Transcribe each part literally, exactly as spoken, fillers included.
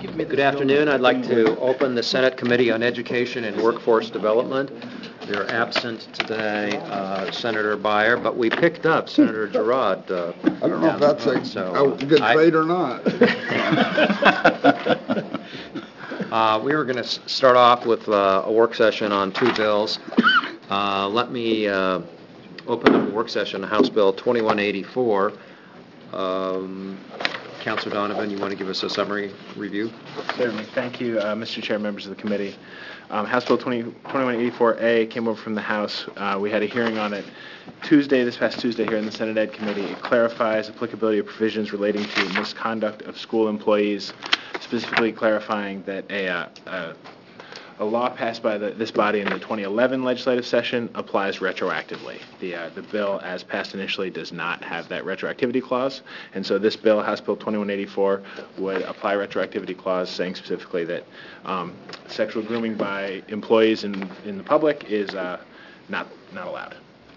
Good afternoon. I'd like to open the Senate Committee on Education and Workforce Development. They're absent today, uh, Senator Beyer, but we picked up Senator Girard. Uh, I don't know if that's a, so, a good I, trade or not. uh, we were going to start off with uh, a work session on two bills. Uh, let me uh, open up a work session on House Bill twenty-one eighty-four. Um, Councilor Donovan, you want to give us a summary review? Certainly. Thank you, uh, Mister Chair, members of the committee. Um, House Bill twenty-one eighty-four A came over from the House. Uh, we had a hearing on it Tuesday, this past Tuesday, here in the Senate Ed Committee. It clarifies applicability of provisions relating to misconduct of school employees, specifically clarifying that a, uh, a, a law passed by the, this body in the twenty eleven legislative session applies retroactively. The, uh, the bill, as passed initially, does not have that retroactivity clause, and so this bill, House Bill twenty-one eighty-four, would apply retroactivity clause, saying specifically that um, sexual grooming by employees in, in the public is uh, not not allowed.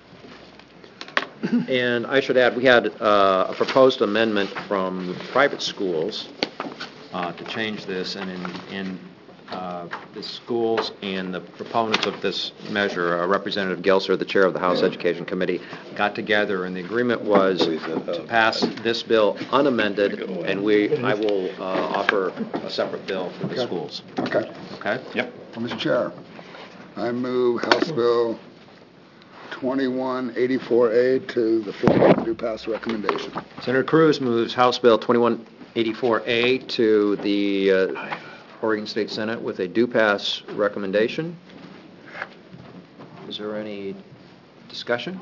And I should add, we had uh, a proposed amendment from private schools uh, to change this, and in, in uh, the schools and the proponents of this measure, uh, Representative Gelser, the chair of the House Education Committee, got together, and the agreement was to pass this bill unamended, and we I will uh, offer a separate bill for the okay. schools. Okay. Okay? Yep. Well, Mister Chair, I move House Bill twenty-one eighty-four A to the floor with due pass recommendation. Senator Cruz moves House Bill twenty-one eighty-four A to the uh, Oregon State Senate with a due pass recommendation. Is there any discussion?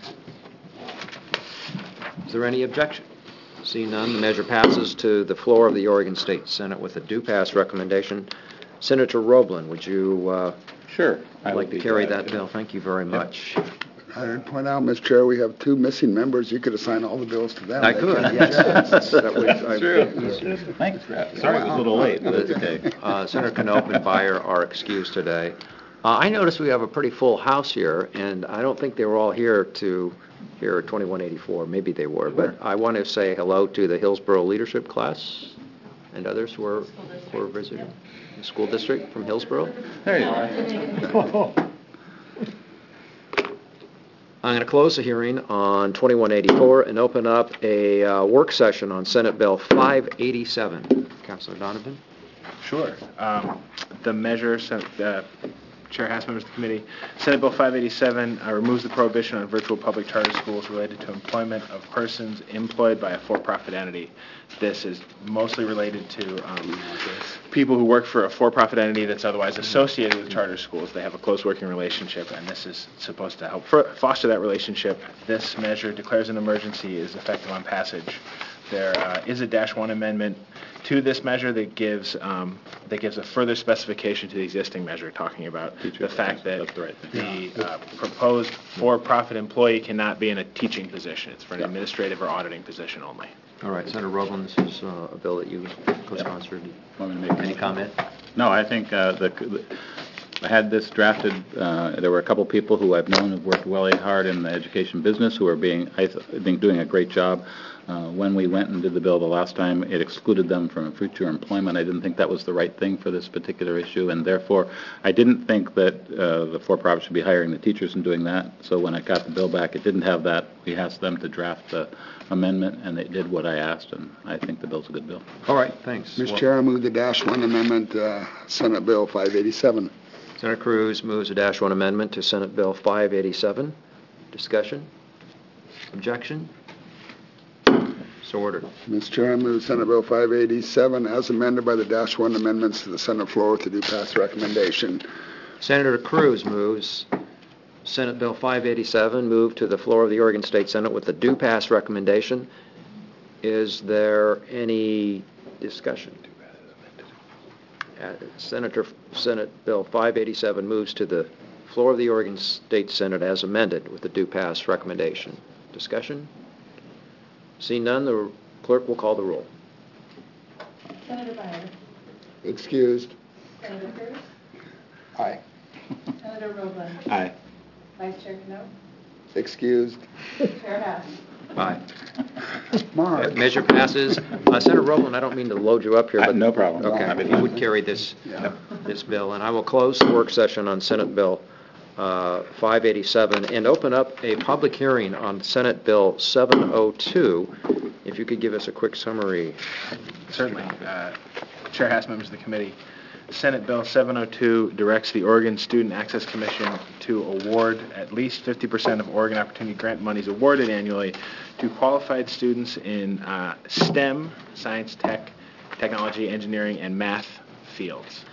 Is there any objection? Seeing none, the measure passes to the floor of the Oregon State Senate with a due pass recommendation. Senator Roblin, would you uh, sure. I'd like to carry that bill? Thank you very much. I'd point out, Mister Chair, we have two missing members. You could assign all the bills to them. I They could, can't- yes. That would- I- True. Thanks, Brad. Sorry it was a little late, but it's okay. Uh, Senator Knopp and Beyer are excused today. Uh, I noticed we have a pretty full house here, and I don't think they were all here to hear twenty-one eighty-four. Maybe they were, but I want to say hello to the Hillsborough leadership class and others who are, who are visiting. The school district from Hillsborough. There you are. I'm going to close the hearing on twenty-one eighty-four and open up a uh, work session on Senate Bill five eighty-seven. Councilor Donovan? Sure. Um, the measure, uh, Chair House members of the committee, Senate Bill five eighty-seven uh, removes the prohibition on virtual public charter schools related to employment of persons employed by a for-profit entity. This is mostly related to um, people who work for a for-profit entity that's otherwise associated with charter schools. They have a close working relationship, and this is supposed to help foster that relationship. This measure declares an emergency, is effective on passage. There uh, is a dash one amendment to this measure that gives um, that gives a further specification to the existing measure, talking about Teacher, the fact that that's the right thing. the uh, proposed for-profit employee cannot be in a teaching position. It's for an administrative or auditing position only. All right, Senator Roblin, this is uh, a bill that you co-sponsored. Want me to make Any comment? No, I think uh, the, the I had this drafted. Uh, there were a couple people who I've known who've worked really hard in the education business who are being, I think, doing a great job. Uh, when we went and did the bill the last time, it excluded them from future employment. I didn't think that was the right thing for this particular issue, and therefore I didn't think that uh, the for-profit should be hiring the teachers and doing that. So when I got the bill back, it didn't have that. We asked them to draft the amendment, and they did what I asked, and I think the bill's a good bill. All right, thanks. Mister Well, Chair, I move the dash one amendment, uh, Senate Bill five eighty-seven. Senator Cruz moves a dash one amendment to Senate Bill five eighty-seven. Discussion? Objection? So ordered. Mister Chair, I move Senate Bill five eighty-seven as amended by the dash one amendments to the Senate floor with the due pass recommendation. Senator Cruz moves Senate Bill five eighty-seven, moved to the floor of the Oregon State Senate with the due pass recommendation. Is there any discussion? Uh, Senator Senate Bill five eighty-seven moves to the floor of the Oregon State Senate as amended with the due pass recommendation. Discussion? Seeing none, the clerk will call the roll. Senator Beyer. Excused. Senator Cruz. Aye. Senator Roblin. Aye. Vice Chair Knopp. Excused. Chair House. Aye. Mark. Measure passes. Uh, Senator Rowland, I don't mean to load you up here, Uh, but... no problem. Okay, Happy to. you would carry this, Yeah. this bill, and I will close the work session on Senate Bill uh, five eighty-seven and open up a public hearing on Senate Bill seven oh two. If you could give us a quick summary. Certainly. Uh, Chair Hass, members of the committee, Senate Bill seven oh two directs the Oregon Student Access Commission to award at least fifty percent of Oregon Opportunity Grant monies awarded annually to qualified students in uh, STEM, science, tech, technology, engineering, and math fields.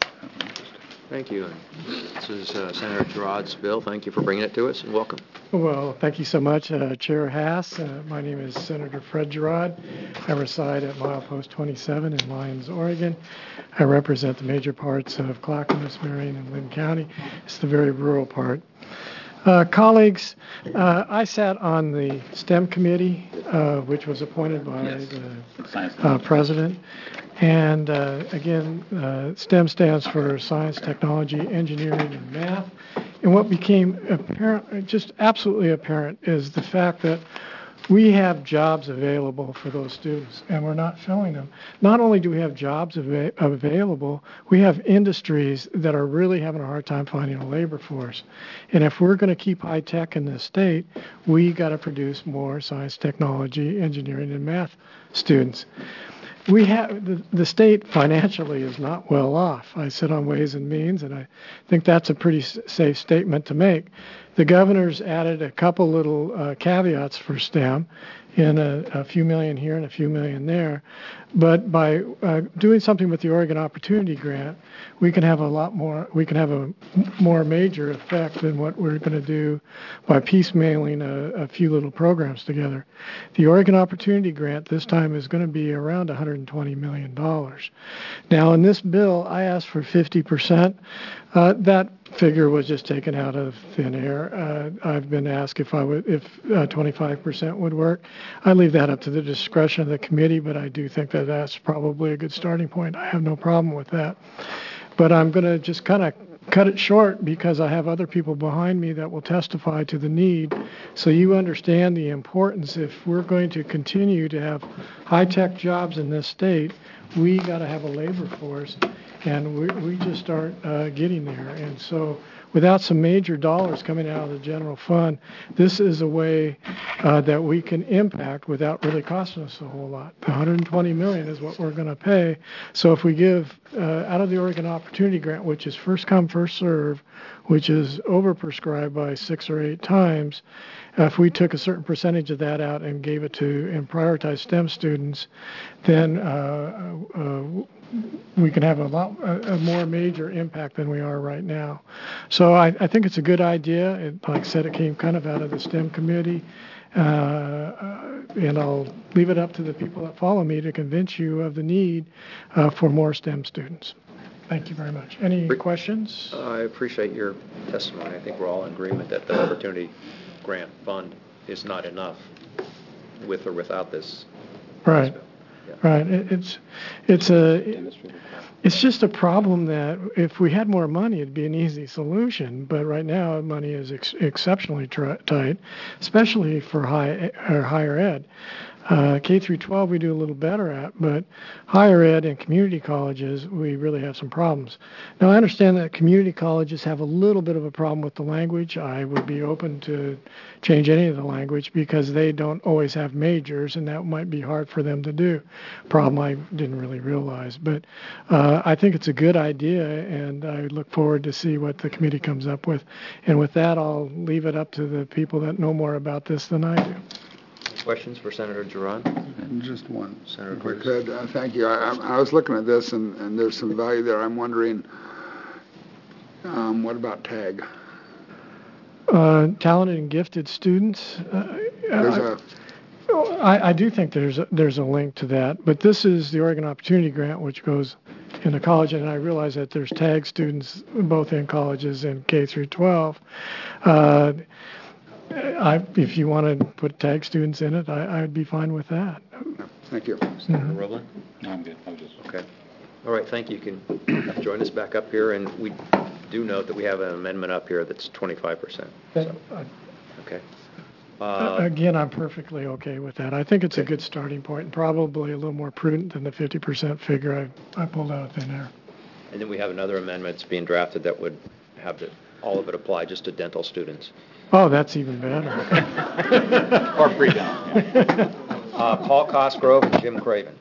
Thank you. And this is uh, Senator Girard's bill. Thank you for bringing it to us, and welcome. Well, thank you so much, uh, Chair Hass. Uh, my name is Senator Fred Girard. I reside at milepost twenty-seven in Lyons, Oregon. I represent the major parts of Clackamas, Marion, and Lynn County. It's the very rural part. Uh, colleagues, uh, I sat on the STEM committee, uh, which was appointed by Yes. the Science. uh, president. And uh, again, uh, STEM stands for science, technology, engineering, and math. And what became apparent, just absolutely apparent, is the fact that we have jobs available for those students, and we're not filling them. Not only do we have jobs ava- available, we have industries that are really having a hard time finding a labor force. And if we're going to keep high tech in this state, we got to produce more science, technology, engineering, and math students. We have the, the state financially is not well off. I sit on Ways and Means, and I think that's a pretty s- safe statement to make. The governor's added a couple little uh, caveats for STEM, in a, a few million here and a few million there. But by uh, doing something with the Oregon Opportunity Grant, we can have a lot more, we can have a more major effect than what we're going to do by piecemealing a, a few little programs together. The Oregon Opportunity Grant this time is going to be around one hundred twenty million dollars. Now, in this bill, I asked for fifty percent. Uh, that figure was just taken out of thin air. Uh, I've been asked if I would, if uh, twenty-five percent would work. I leave that up to the discretion of the committee, but I do think that that's probably a good starting point. I have no problem with that. But I'm going to just kind of cut it short because I have other people behind me that will testify to the need, so you understand the importance. If we're going to continue to have high-tech jobs in this state, we got to have a labor force, and we, we just aren't uh, getting there. And so without some major dollars coming out of the general fund, this is a way uh, that we can impact without really costing us a whole lot. The one hundred twenty million dollars is what we're going to pay. So if we give uh, out of the Oregon Opportunity Grant, which is first come, first serve, which is overprescribed by six or eight times, uh, if we took a certain percentage of that out and gave it to and prioritized STEM students, then uh, uh, we can have a lot a, a more major impact than we are right now. So I, I think it's a good idea. It, like I said, it came kind of out of the STEM committee, uh, uh, and I'll leave it up to the people that follow me to convince you of the need uh, for more STEM students. Thank you very much. Any questions? I appreciate your testimony. I think we're all in agreement that the Opportunity Grant Fund is not enough with or without this. Right. this yeah. Right. It, it's it's a it's just a problem that if we had more money, it'd be an easy solution. But right now, money is ex- exceptionally tr- tight, especially for high or higher ed. Uh, K through twelve we do a little better at, but higher ed and community colleges we really have some problems. Now I understand that community colleges have a little bit of a problem with the language. I would be open to change any of the language because they don't always have majors, and that might be hard for them to do. Problem I didn't really realize, but uh, I think it's a good idea, and I look forward to see what the committee comes up with. And with that, I'll leave it up to the people that know more about this than I do. Questions for Senator Girard? Just one. Senator If I Cruz. could, uh, thank you. I, I I was looking at this, and, and there's some value there. I'm wondering, um, what about TAG? Uh, talented and gifted students. Uh, There's I, a, I, I do think there's a, there's a link to that, but this is the Oregon Opportunity Grant, which goes into college, and I realize that there's TAG students both in colleges and K through twelve. Uh, I, if you want to put TAG students in it, I, I'd be fine with that. thank you. Senator Rowland? No, I'm good. I was just... Okay. All right, thank you. You can join us back up here, and we do note that we have an amendment up here that's twenty-five percent. That, Okay. Uh, Again, I'm perfectly okay with that. I think it's a good starting point, and probably a little more prudent than the fifty percent figure I, I pulled out of thin air. And then we have another amendment that's being drafted that would have the, all of it apply just to dental students. Oh, that's even better. Or pre-dental. Uh, Paul Cosgrove and Jim Craven.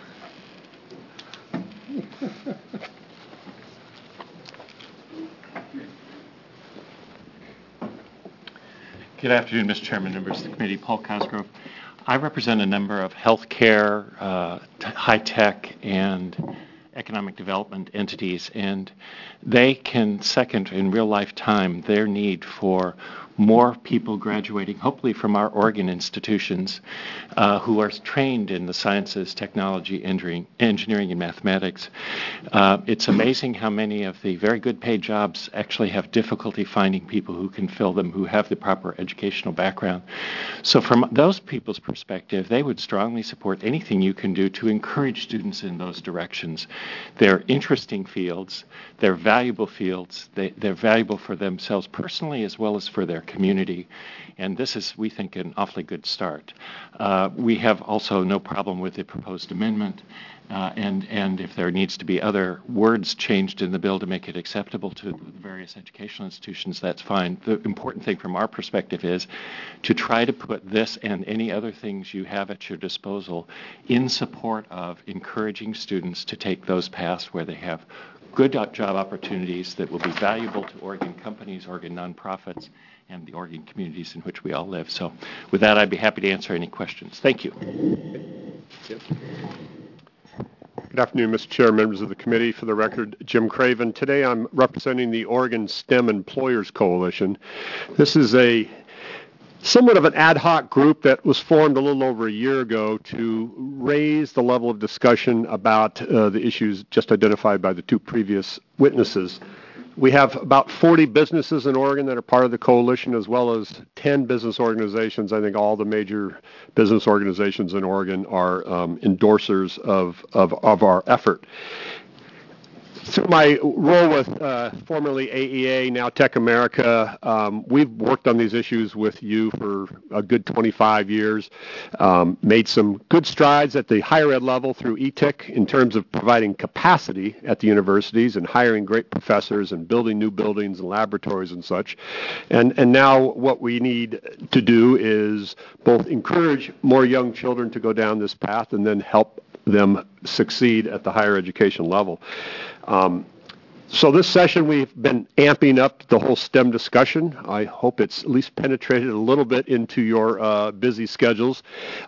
Good afternoon, Mister Chairman, members of the committee. Paul Cosgrove. I represent a number of healthcare, uh, t- high-tech, and economic development entities, and they can second in real-life time their need for more people graduating, hopefully from our Oregon institutions, uh, who are trained in the sciences, technology, engineering, engineering and mathematics. Uh, it's amazing how many of the very good paid jobs actually have difficulty finding people who can fill them, who have the proper educational background. So from those people's perspective, they would strongly support anything you can do to encourage students in those directions. They're interesting fields, they're valuable fields, they, they're valuable for themselves personally as well as for their community, and this is, we think, an awfully good start. Uh, we have also no problem with the proposed amendment, uh, and, and if there needs to be other words changed in the bill to make it acceptable to the various educational institutions, that's fine. The important thing from our perspective is to try to put this and any other things you have at your disposal in support of encouraging students to take those paths where they have good job opportunities that will be valuable to Oregon companies, Oregon nonprofits, and the Oregon communities in which we all live. So with that, I'd be happy to answer any questions. Thank you. Good afternoon, Mister Chair, members of the committee. For the record, Jim Craven. Today I'm representing the Oregon STEM Employers Coalition. This is a somewhat of an ad hoc group that was formed a little over a year ago to raise the level of discussion about uh, the issues just identified by the two previous witnesses. We have about forty businesses in Oregon that are part of the coalition, as well as ten business organizations. I think all the major business organizations in Oregon are um, endorsers of, of, of our effort. Through my role with uh, formerly A E A, now Tech America, um, we've worked on these issues with you for a good twenty-five years, um, made some good strides at the higher ed level through E T I C in terms of providing capacity at the universities and hiring great professors and building new buildings and laboratories and such. And, and now what we need to do is both encourage more young children to go down this path and then help them succeed at the higher education level. Um, so this session we've been amping up the whole STEM discussion. I hope it's at least penetrated a little bit into your uh, busy schedules.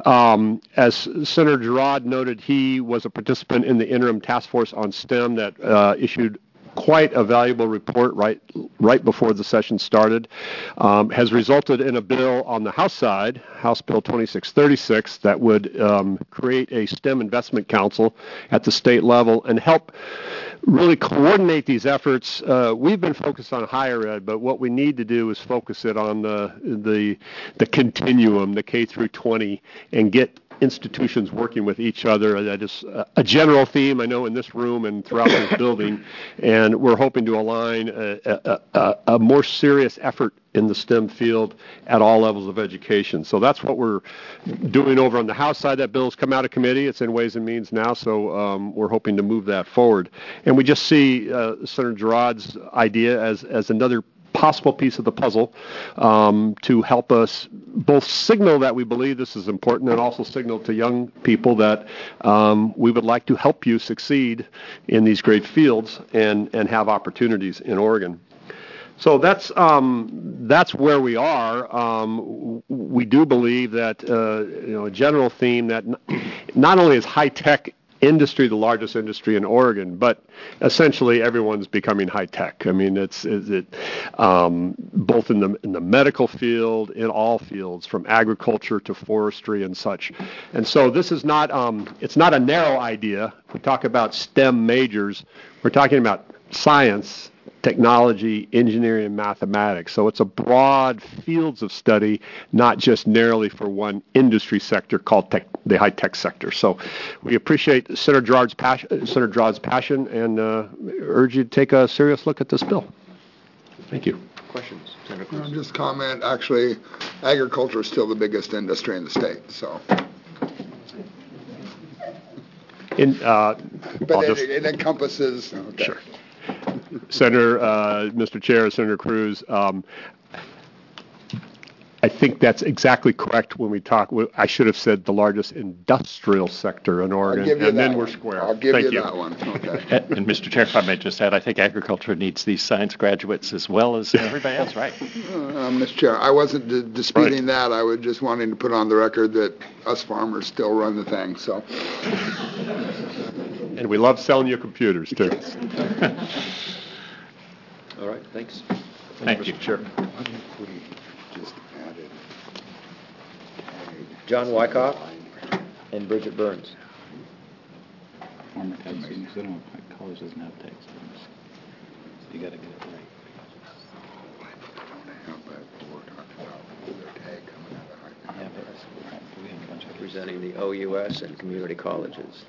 Um, as Senator Girod noted, he was a participant in the interim task force on STEM that uh, issued quite a valuable report right right before the session started, um, has resulted in a bill on the House side, House Bill twenty-six thirty-six, that would um, create a STEM investment council at the state level and help really coordinate these efforts. Uh, we've been focused on higher ed, but what we need to do is focus it on the the, the continuum, the K through twenty, and get institutions working with each other. That is a general theme, I know, in this room and throughout this building, and we're hoping to align a, a, a, a more serious effort in the STEM field at all levels of education. So that's what we're doing over on the House side. That bill's come out of committee. It's in Ways and Means now, so um, we're hoping to move that forward. And we just see uh, Senator Girod's idea as, as another possible piece of the puzzle um, to help us both signal that we believe this is important and also signal to young people that um, we would like to help you succeed in these great fields and, and have opportunities in Oregon. So that's um, that's where we are. Um, we do believe that uh, you know a general theme that not only is high tech industry the largest industry in Oregon, but essentially everyone's becoming high tech. I mean, it's is it um, both in the in the medical field, in all fields, from agriculture to forestry and such. And so this is not um, it's not a narrow idea. We talk about STEM majors. We're talking about science, technology, engineering, and mathematics. So it's a broad fields of study, not just narrowly for one industry sector called tech, the high-tech sector. So we appreciate Senator Girard's passion, Senator Girard's passion and uh, urge you to take a serious look at this bill. Thank you. Questions? Senator Cruz? Um, Just comment, actually, agriculture is still the biggest industry in the state, so. In, uh, I'll But just- it it encompasses, okay. Sure. Senator, uh, Mister Chair, Senator Cruz, um, I think that's exactly correct when we talk, I should have said the largest industrial sector in I'll Oregon, give you and then that we're one. square. I'll give Thank you that one, okay. And, and Mister Chair, if I may just add, I think agriculture needs these science graduates as well as everybody else, right? Uh, Mister Chair, I wasn't d- disputing that, I was just wanting to put on the record that us farmers still run the thing, so. And we love selling you computers, too. All right, thanks. Thank you. Chair. What if we just added John Wyckoff and Bridget Burns. Former tech students, they don't have, college doesn't have tech students. So you got to get it right. Yeah, but that's, we have a bunch of Representing the O U S and community colleges.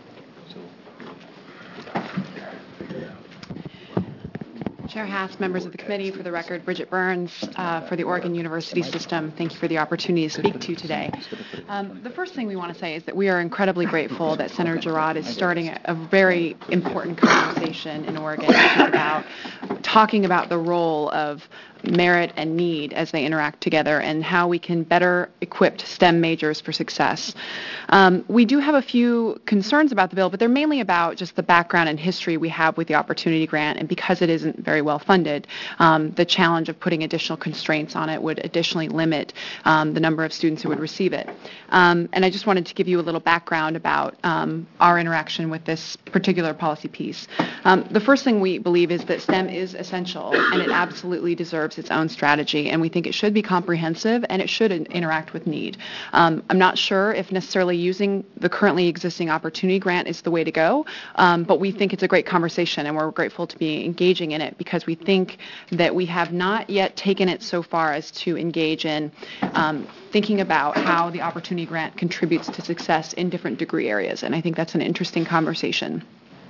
Chair Haas, members of the committee, for the record, Bridget Burns uh, for the Oregon University System. Thank you for the opportunity to speak to you today. Um, the first thing we want to say is that we are incredibly grateful that Senator Girard is starting a, a very important conversation in Oregon, which is about talking about the role of merit and need as they interact together and how we can better equip STEM majors for success. Um, we do have a few concerns about the bill, but they're mainly about just the background and history we have with the Opportunity Grant, and because it isn't very well funded, um, the challenge of putting additional constraints on it would additionally limit um, the number of students who would receive it. Um, and I just wanted to give you a little background about um, our interaction with this particular policy piece. Um, the first thing we believe is that STEM is essential, and it absolutely deserves its own strategy, and we think it should be comprehensive and it should in- interact with need. Um, I'm not sure if necessarily using the currently existing Opportunity Grant is the way to go, um, but we think it's a great conversation, and we're grateful to be engaging in it because we think that we have not yet taken it so far as to engage in um, thinking about how the Opportunity Grant contributes to success in different degree areas, and I think that's an interesting conversation.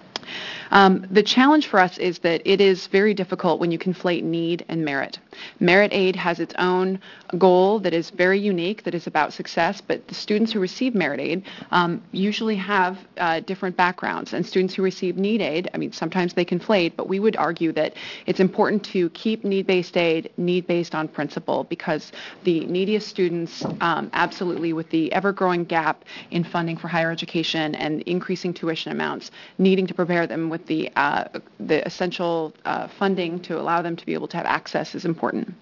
Um, the challenge for us is that it is very difficult when you conflate need and merit. Merit aid has its own goal that is very unique, that is about success, but the students who receive merit aid um, usually have uh, different backgrounds, and students who receive need aid, I mean, sometimes they conflate, but we would argue that it's important to keep need-based aid need-based on principle, because the neediest students, um, absolutely with the ever-growing gap in funding for higher education and increasing tuition amounts, needing to prepare them with the uh, the essential uh, funding to allow them to be able to have access is important.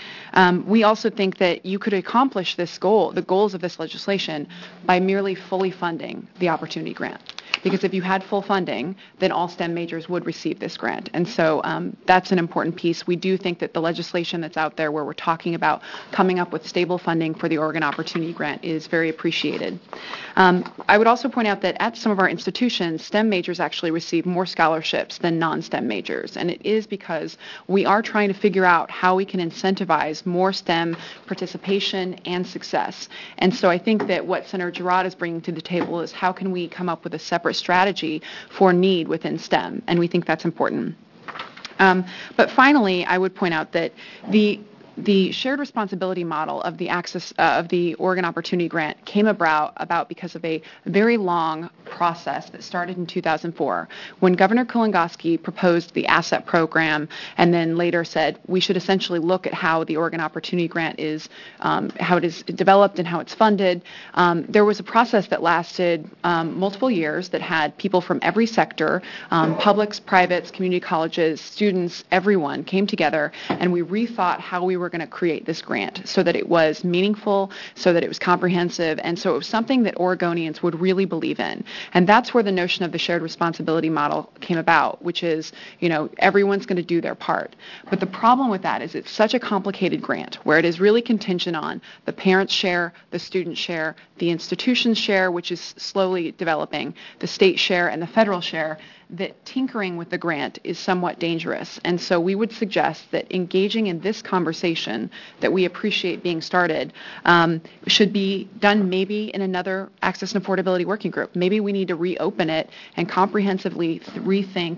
Um, we also think that you could accomplish this goal, the goals of this legislation, by merely fully funding the Opportunity Grant. Because if you had full funding, then all STEM majors would receive this grant. And so um, that's an important piece. We do think that the legislation that's out there where we're talking about coming up with stable funding for the Oregon Opportunity Grant is very appreciated. Um, I would also point out that at some of our institutions, STEM majors actually receive more scholarships than non-STEM majors. And it is because we are trying to figure out how we can incentivize more STEM participation and success. And so I think that what Senator Girard is bringing to the table is how can we come up with a separate strategy for need within STEM, and we think that's important. Um, but finally, I would point out that the The shared responsibility model of the access uh, of the Oregon Opportunity Grant came about, about because of a very long process that started in two thousand four when Governor Kulongoski proposed the asset program and then later said we should essentially look at how the Oregon Opportunity Grant is, um, how it is developed and how it's funded. Um, there was a process that lasted um, multiple years that had people from every sector, um, publics, privates, community colleges, students, everyone came together, and we rethought how we were going to create this grant so that it was meaningful, so that it was comprehensive, and so it was something that Oregonians would really believe in. And that's where the notion of the shared responsibility model came about, which is, you know, everyone's going to do their part. But the problem with that is it's such a complicated grant where it is really contingent on the parents' share, the student share, the institution's share, which is slowly developing, the state share, and the federal share, that tinkering with the grant is somewhat dangerous. And so we would suggest that engaging in this conversation that we appreciate being started um, should be done maybe in another access and affordability working group. Maybe we need to reopen it and comprehensively th- rethink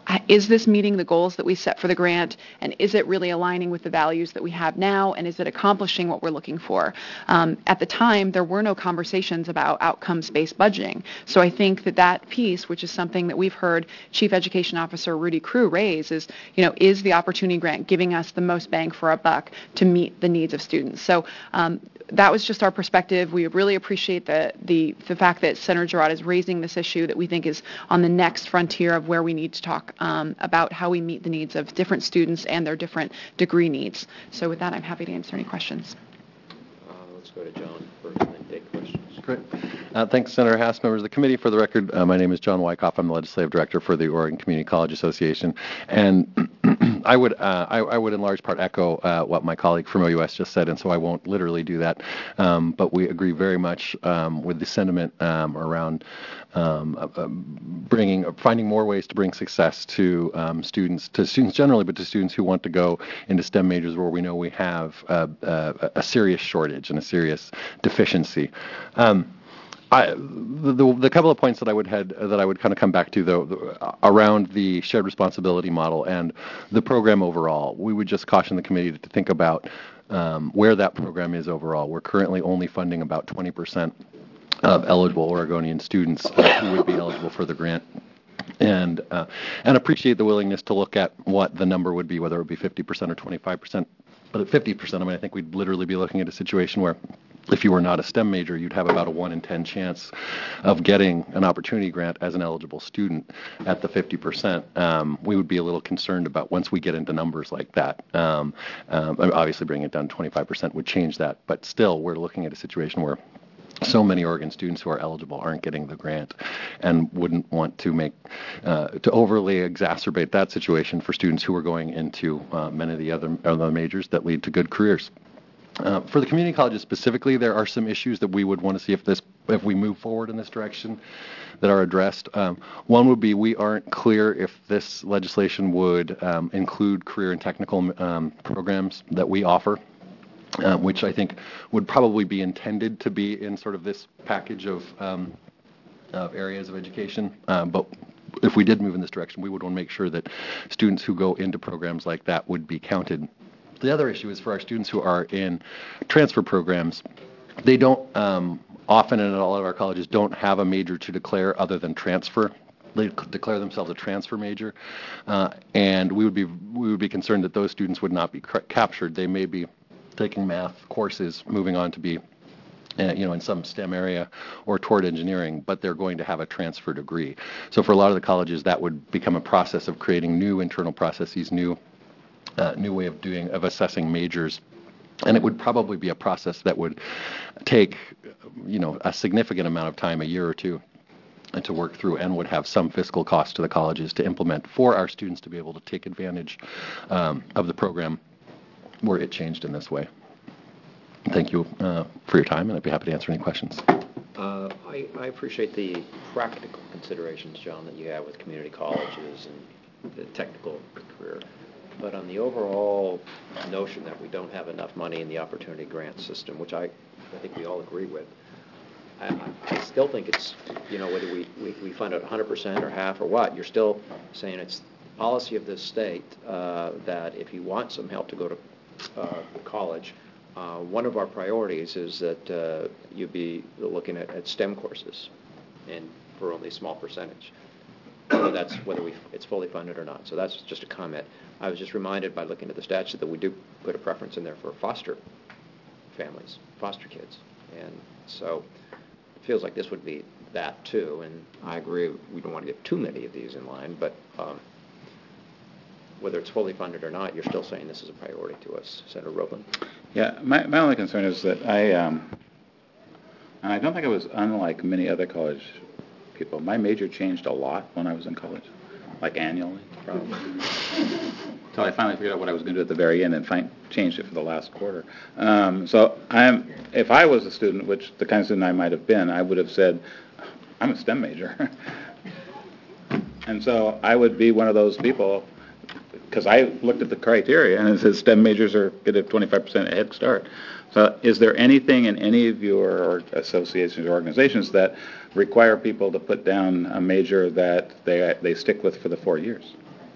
is this meeting the goals that we set for the grant, and is it really aligning with the values that we have now, and is it accomplishing what we're looking for? Um, at the time, there were no conversations about outcomes-based budgeting. So I think that that piece, which is something that we've heard Chief Education Officer Rudy Crew raise, is, you know, is the Opportunity Grant giving us the most bang for our buck to meet the needs of students? So um, that was just our perspective. We really appreciate the, the, the fact that Senator Girard is raising this issue that we think is on the next frontier of where we need to talk um, about how we meet the needs of different students and their different degree needs. So with that, I'm happy to answer any questions. Uh, let's go to John first and then take questions. Great. Uh, thanks, Senator Haas, members of the committee. For the record, uh, my name is John Wyckoff. I'm the legislative director for the Oregon Community College Association. And I would, uh, I, I would in large part echo uh, what my colleague from O U S just said, and so I won't literally do that. Um, but we agree very much um, with the sentiment um, around um, uh, bringing, finding more ways to bring success to um, students, to students generally, but to students who want to go into STEM majors where we know we have uh, uh, a serious shortage and a serious deficiency. Um, I, the, the, the couple of points that I would had that I would kind of come back to though the, around the shared responsibility model and the program overall, we would just caution the committee to think about um, where that program is overall. We're currently only funding about twenty percent of eligible Oregonian students uh, who would be eligible for the grant. And uh, and appreciate the willingness to look at what the number would be, whether it would be fifty percent or twenty-five percent. But at fifty percent, I mean, I think we'd literally be looking at a situation where if you were not a STEM major, you'd have about a one in ten chance of getting an opportunity grant as an eligible student at the fifty percent. Um, we would be a little concerned about once we get into numbers like that. Um, um, obviously, bringing it down to twenty-five percent would change that. But still, we're looking at a situation where so many Oregon students who are eligible aren't getting the grant, and wouldn't want to make uh, to overly exacerbate that situation for students who are going into uh, many of the other, other majors that lead to good careers. Uh, for the community colleges specifically, there are some issues that we would want to see if this, if we move forward in this direction, that are addressed. Um, one would be we aren't clear if this legislation would um, include career and technical um, programs that we offer. Uh, which I think would probably be intended to be in sort of this package of, um, of areas of education. Uh, but if we did move in this direction, we would want to make sure that students who go into programs like that would be counted. The other issue is for our students who are in transfer programs. They don't um, often, and at all of our colleges, don't have a major to declare other than transfer. They declare themselves a transfer major, uh, and we would be we would be concerned that those students would not be cr- captured. They may be taking math courses, moving on to be, uh, you know, in some STEM area or toward engineering, but they're going to have a transfer degree. So for a lot of the colleges, that would become a process of creating new internal processes, new, uh, new way of doing, of assessing majors. And it would probably be a process that would take, you know, a significant amount of time, a year or two, and to work through, and would have some fiscal cost to the colleges to implement for our students to be able to take advantage um, of the program were it changed in this way. Thank you uh, for your time, and I'd be happy to answer any questions. Uh, I, I appreciate the practical considerations, John, that you have with community colleges and the technical career. But on the overall notion that we don't have enough money in the opportunity grant system, which I, I think we all agree with, I, I still think it's, you know, whether we, we, we fund it one hundred percent or half or what, you're still saying it's the policy of this state uh, that if you want some help to go to Uh, college, uh, one of our priorities is that uh, you be looking at, at STEM courses, and for only a small percentage. Whether that's whether we it's fully funded or not. So that's just a comment. I was just reminded by looking at the statute that we do put a preference in there for foster families, foster kids, and so it feels like this would be that too. And I agree we don't want to get too many of these in line, but. Um, Whether it's fully funded or not, you're still saying this is a priority to us. Senator Roeblen? Yeah, my, my only concern is that I, um, and I don't think I was unlike many other college people. My major changed a lot when I was in college, like annually, probably. Until I finally figured out what I was going to do at the very end and find, changed it for the last quarter. Um, so I'm, if I was a student, which the kind of student I might have been, I would have said, I'm a STEM major. And so I would be one of those people, because I looked at the criteria, and it says STEM majors are get a twenty-five percent head start. So is there anything in any of your associations or organizations that require people to put down a major that they they stick with for the four years?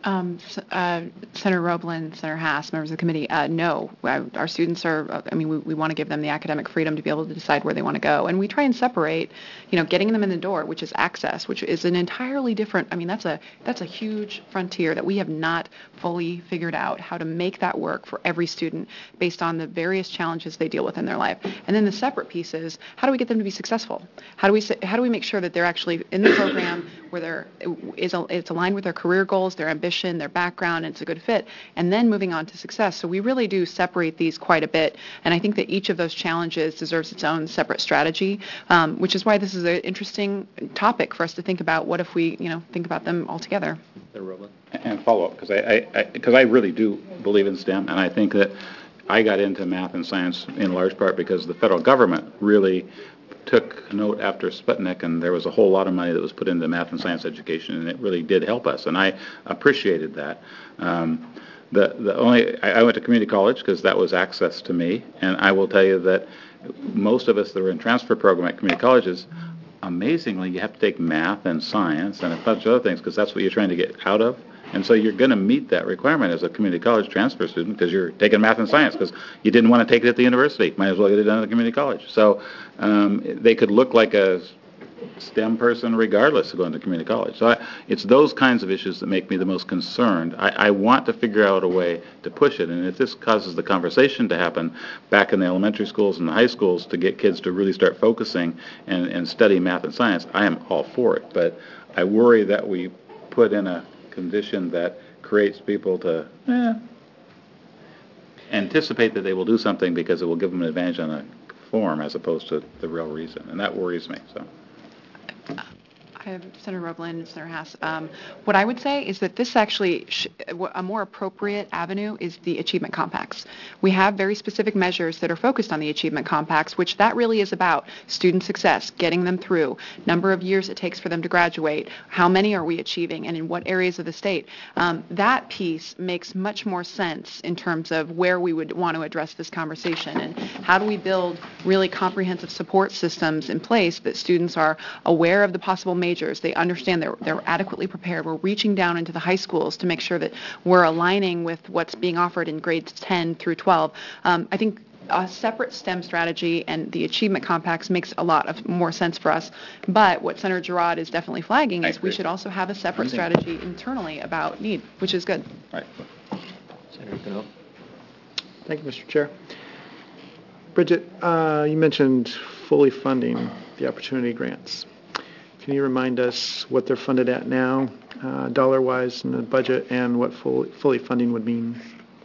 Um, S- uh, Senator Roeblen, Senator Haas, members of the committee, uh, no. Uh, Our students are, uh, I mean, we, we want to give them the academic freedom to be able to decide where they want to go. And we try and separate, you know, getting them in the door, which is access, which is an entirely different, I mean, that's a that's a huge frontier that we have not fully figured out how to make that work for every student based on the various challenges they deal with in their life. And then the separate piece is, how do we get them to be successful? How do we sa- how do we make sure that they're actually in the program where they're, is, it's aligned with their career goals, their ambition, their background, and it's a good fit, and then moving on to success. So we really do separate these quite a bit, and I think that each of those challenges deserves its own separate strategy, um, which is why this is an interesting topic for us to think about. What if we, you know, think about them all together? And follow up, because I, I, because I, I really do believe in STEM, and I think that I got into math and science in large part because the federal government really took note after Sputnik, and there was a whole lot of money that was put into math and science education, and it really did help us, and I appreciated that. Um, the the only I, I went to community college because that was access to me, and I will tell you that most of us that were in transfer program at community colleges, amazingly, you have to take math and science and a bunch of other things because that's what you're trying to get out of. And so you're going to meet that requirement as a community college transfer student because you're taking math and science because you didn't want to take it at the university. Might as well get it done at the community college. So um, they could look like a STEM person regardless of going to community college. So I, it's those kinds of issues that make me the most concerned. I, I want to figure out a way to push it. And if this causes the conversation to happen back in the elementary schools and the high schools to get kids to really start focusing and, and study math and science, I am all for it. But I worry that we put in a condition that creates people to eh, anticipate that they will do something because it will give them an advantage on a form as opposed to the real reason, and that worries me. So. I have Senator Roeblen and Senator Haas. Um, what I would say is that this actually, sh- a more appropriate avenue is the achievement compacts. We have very specific measures that are focused on the achievement compacts, which that really is about student success, getting them through, number of years it takes for them to graduate, how many are we achieving, and in what areas of the state. Um, that piece makes much more sense in terms of where we would want to address this conversation, and how do we build really comprehensive support systems in place that students are aware of the possible majors. They understand they're, they're adequately prepared. We're reaching down into the high schools to make sure that we're aligning with what's being offered in grades ten through twelve. Um, I think a separate STEM strategy and the achievement compacts makes a lot of more sense for us. But what Senator Girard is definitely flagging is we should also have a separate strategy internally about need, which is good. Right. Senator Cano. Thank you, Mister Chair. Bridget, uh, you mentioned fully funding the opportunity grants. Can you remind us what they're funded at now, uh, dollar-wise in the budget, and what full, fully funding would mean?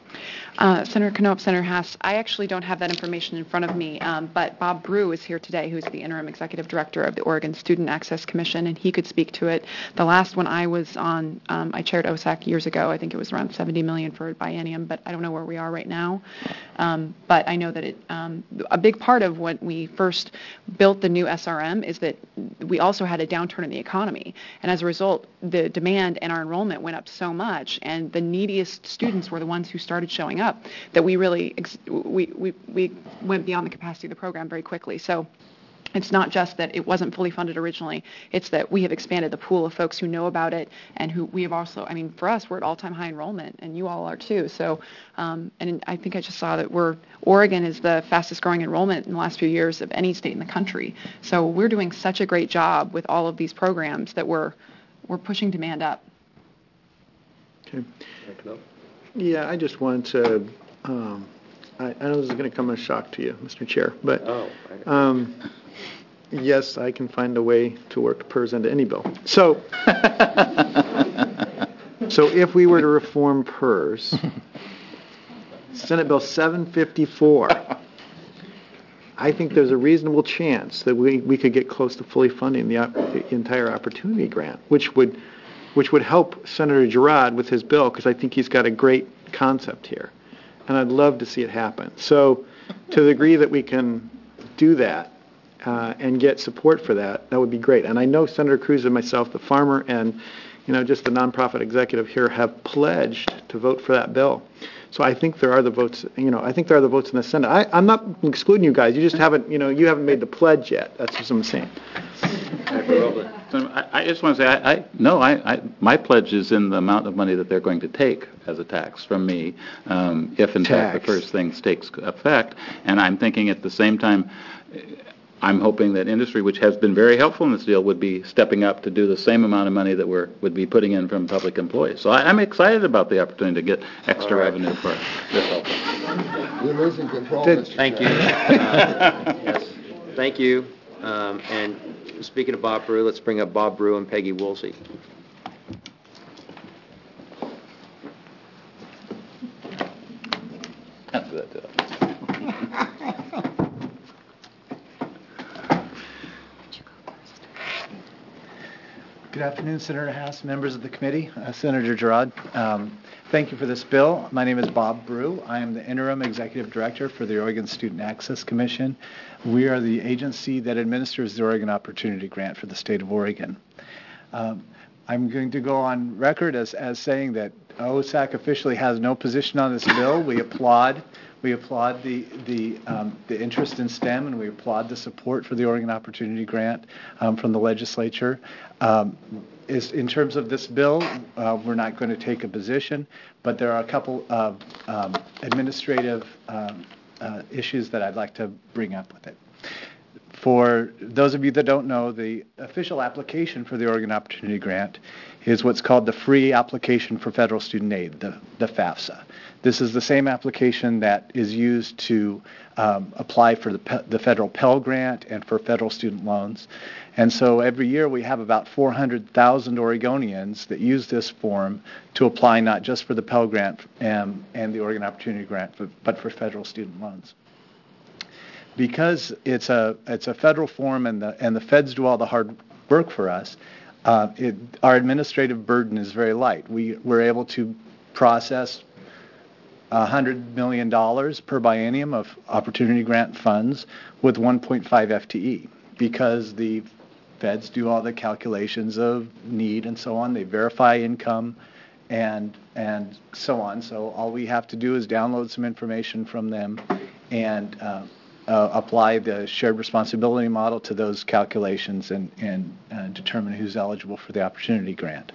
Uh, Senator Knopp, Senator Haas, I actually don't have that information in front of me, um, but Bob Brew is here today, who's the interim executive director of the Oregon Student Access Commission, and he could speak to it. The last one I was on, um, I chaired O S A C years ago. I think it was around seventy million dollars for a biennium, but I don't know where we are right now. Um, but I know that it, um, a big part of when we first built the new S R M is that we also had a downturn in the economy, and as a result, the demand and our enrollment went up so much, and the neediest students were the ones who started showing up. Up, that we really ex- we, we we went beyond the capacity of the program very quickly. So it's not just that it wasn't fully funded originally, it's that we have expanded the pool of folks who know about it, and who we have also, I mean, for us, we're at all-time high enrollment, and you all are too. So, um, and I think I just saw that we're, Oregon is the fastest growing enrollment in the last few years of any state in the country. So we're doing such a great job with all of these programs that we're we're pushing demand up. Okay. Yeah, I just want to, um, I, I know this is going to come as a shock to you, Mister Chair, but Oh, um, yes, I can find a way to work PERS into any bill. So, so if we were to reform PERS, Senate Bill seven fifty-four, I think there's a reasonable chance that we, we could get close to fully funding the, op- the entire opportunity grant, which would which would help Senator Girard with his bill, because I think he's got a great concept here. And I'd love to see it happen. So to the degree that we can do that uh, and get support for that, that would be great. And I know Senator Cruz and myself, the farmer, and you know, just the nonprofit executive here have pledged to vote for that bill. So I think there are the votes, you know, I think there are the votes in the Senate. I, I'm not excluding you guys. You just haven't, you know, you haven't made the pledge yet. That's what I'm saying. Senator Roeblen. So I, I just want to say, I, I no, I, I, my pledge is in the amount of money that they're going to take as a tax from me, um, if in fact the Tax. first thing takes effect. And I'm thinking at the same time, I'm hoping that industry, which has been very helpful in this deal, would be stepping up to do the same amount of money that we're would be putting in from public employees. So I, I'm excited about the opportunity to get extra All right. revenue for this help. You're losing control, Did- Mister Thank you. Chairman. Uh, Yes, thank you. Um, And speaking of Bob Brew, let's bring up Bob Brew and Peggy Woolsey. That's good. Good afternoon, Senator Haas, members of the committee, uh, Senator Girard. Um, thank you for this bill. My name is Bob Brew. I am the interim executive director for the Oregon Student Access Commission. We are the agency that administers the Oregon Opportunity Grant for the state of Oregon. Um, I'm going to go on record as, as saying that O S A C officially has no position on this bill. We applaud We applaud the the, um, the interest in STEM, and we applaud the support for the Oregon Opportunity Grant um, from the legislature. Um, is, in terms of this bill, uh, we're not going to take a position, but there are a couple of um, administrative um, uh, issues that I'd like to bring up with it. For those of you that don't know, the official application for the Oregon Opportunity Grant is what's called the Free Application for Federal Student Aid, the, the FAFSA. This is the same application that is used to um, apply for the, Pe- the federal Pell Grant and for federal student loans. And so every year we have about four hundred thousand Oregonians that use this form to apply not just for the Pell Grant and, and the Oregon Opportunity Grant, but, but for federal student loans. Because it's a it's a federal form and the and the feds do all the hard work for us, uh, it, our administrative burden is very light. We we're able to process one hundred million dollars per biennium of opportunity grant funds with one point five F T E because the feds do all the calculations of need and so on. They verify income and and so on. So all we have to do is download some information from them and uh, uh, apply the shared responsibility model to those calculations and, and uh, determine who's eligible for the opportunity grant.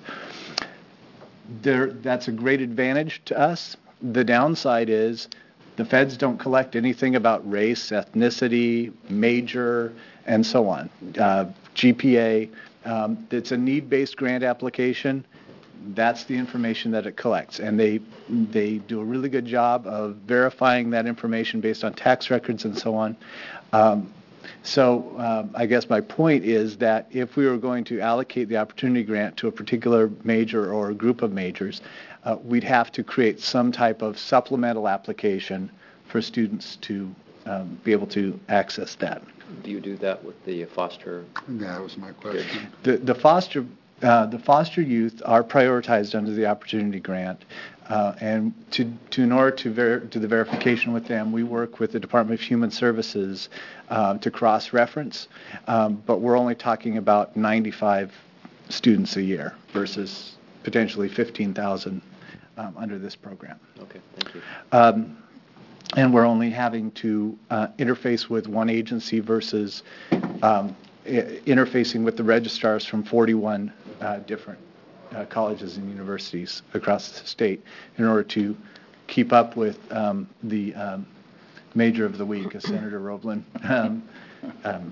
There, that's a great advantage to us. The downside is the feds don't collect anything about race, ethnicity, major, and so on. Uh, G P A, um, it's a need-based grant application. That's the information that it collects, and they they do a really good job of verifying that information based on tax records and so on. Um, so um, I guess my point is that if we were going to allocate the opportunity grant to a particular major or a group of majors, uh, we'd have to create some type of supplemental application for students to um, be able to access that. Do you do that with the foster? That was my question. The, the foster uh, the foster youth are prioritized under the opportunity grant, uh, and to, to in order to ver- do the verification with them, we work with the Department of Human Services uh, to cross-reference, um, but we're only talking about ninety-five students a year versus potentially fifteen thousand um, under this program. Okay, thank you. Um, and we're only having to uh, interface with one agency versus um, I- interfacing with the registrars from forty-one uh, different uh, colleges and universities across the state in order to keep up with um, the um, major of the week, as Senator Roblin um, um,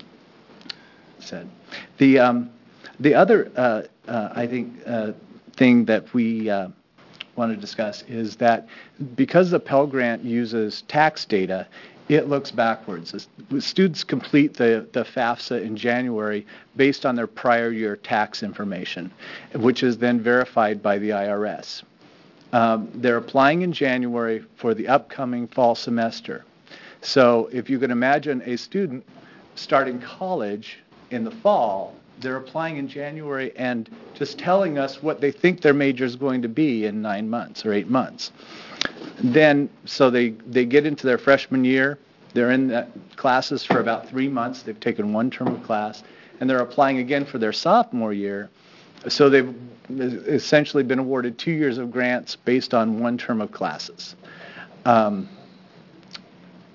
said. The um, the other, uh, uh, I think, uh, thing that we uh, want to discuss is that because the Pell Grant uses tax data, it looks backwards. As students complete the, the FAFSA in January based on their prior year tax information, which is then verified by the I R S. Um, they're applying in January for the upcoming fall semester. So if you can imagine a student starting college in the fall, they're applying in January and just telling us what they think their major is going to be in nine months or eight months. Then, so they, they get into their freshman year, they're in that classes for about three months, they've taken one term of class, and they're applying again for their sophomore year. So they've essentially been awarded two years of grants based on one term of classes. Um,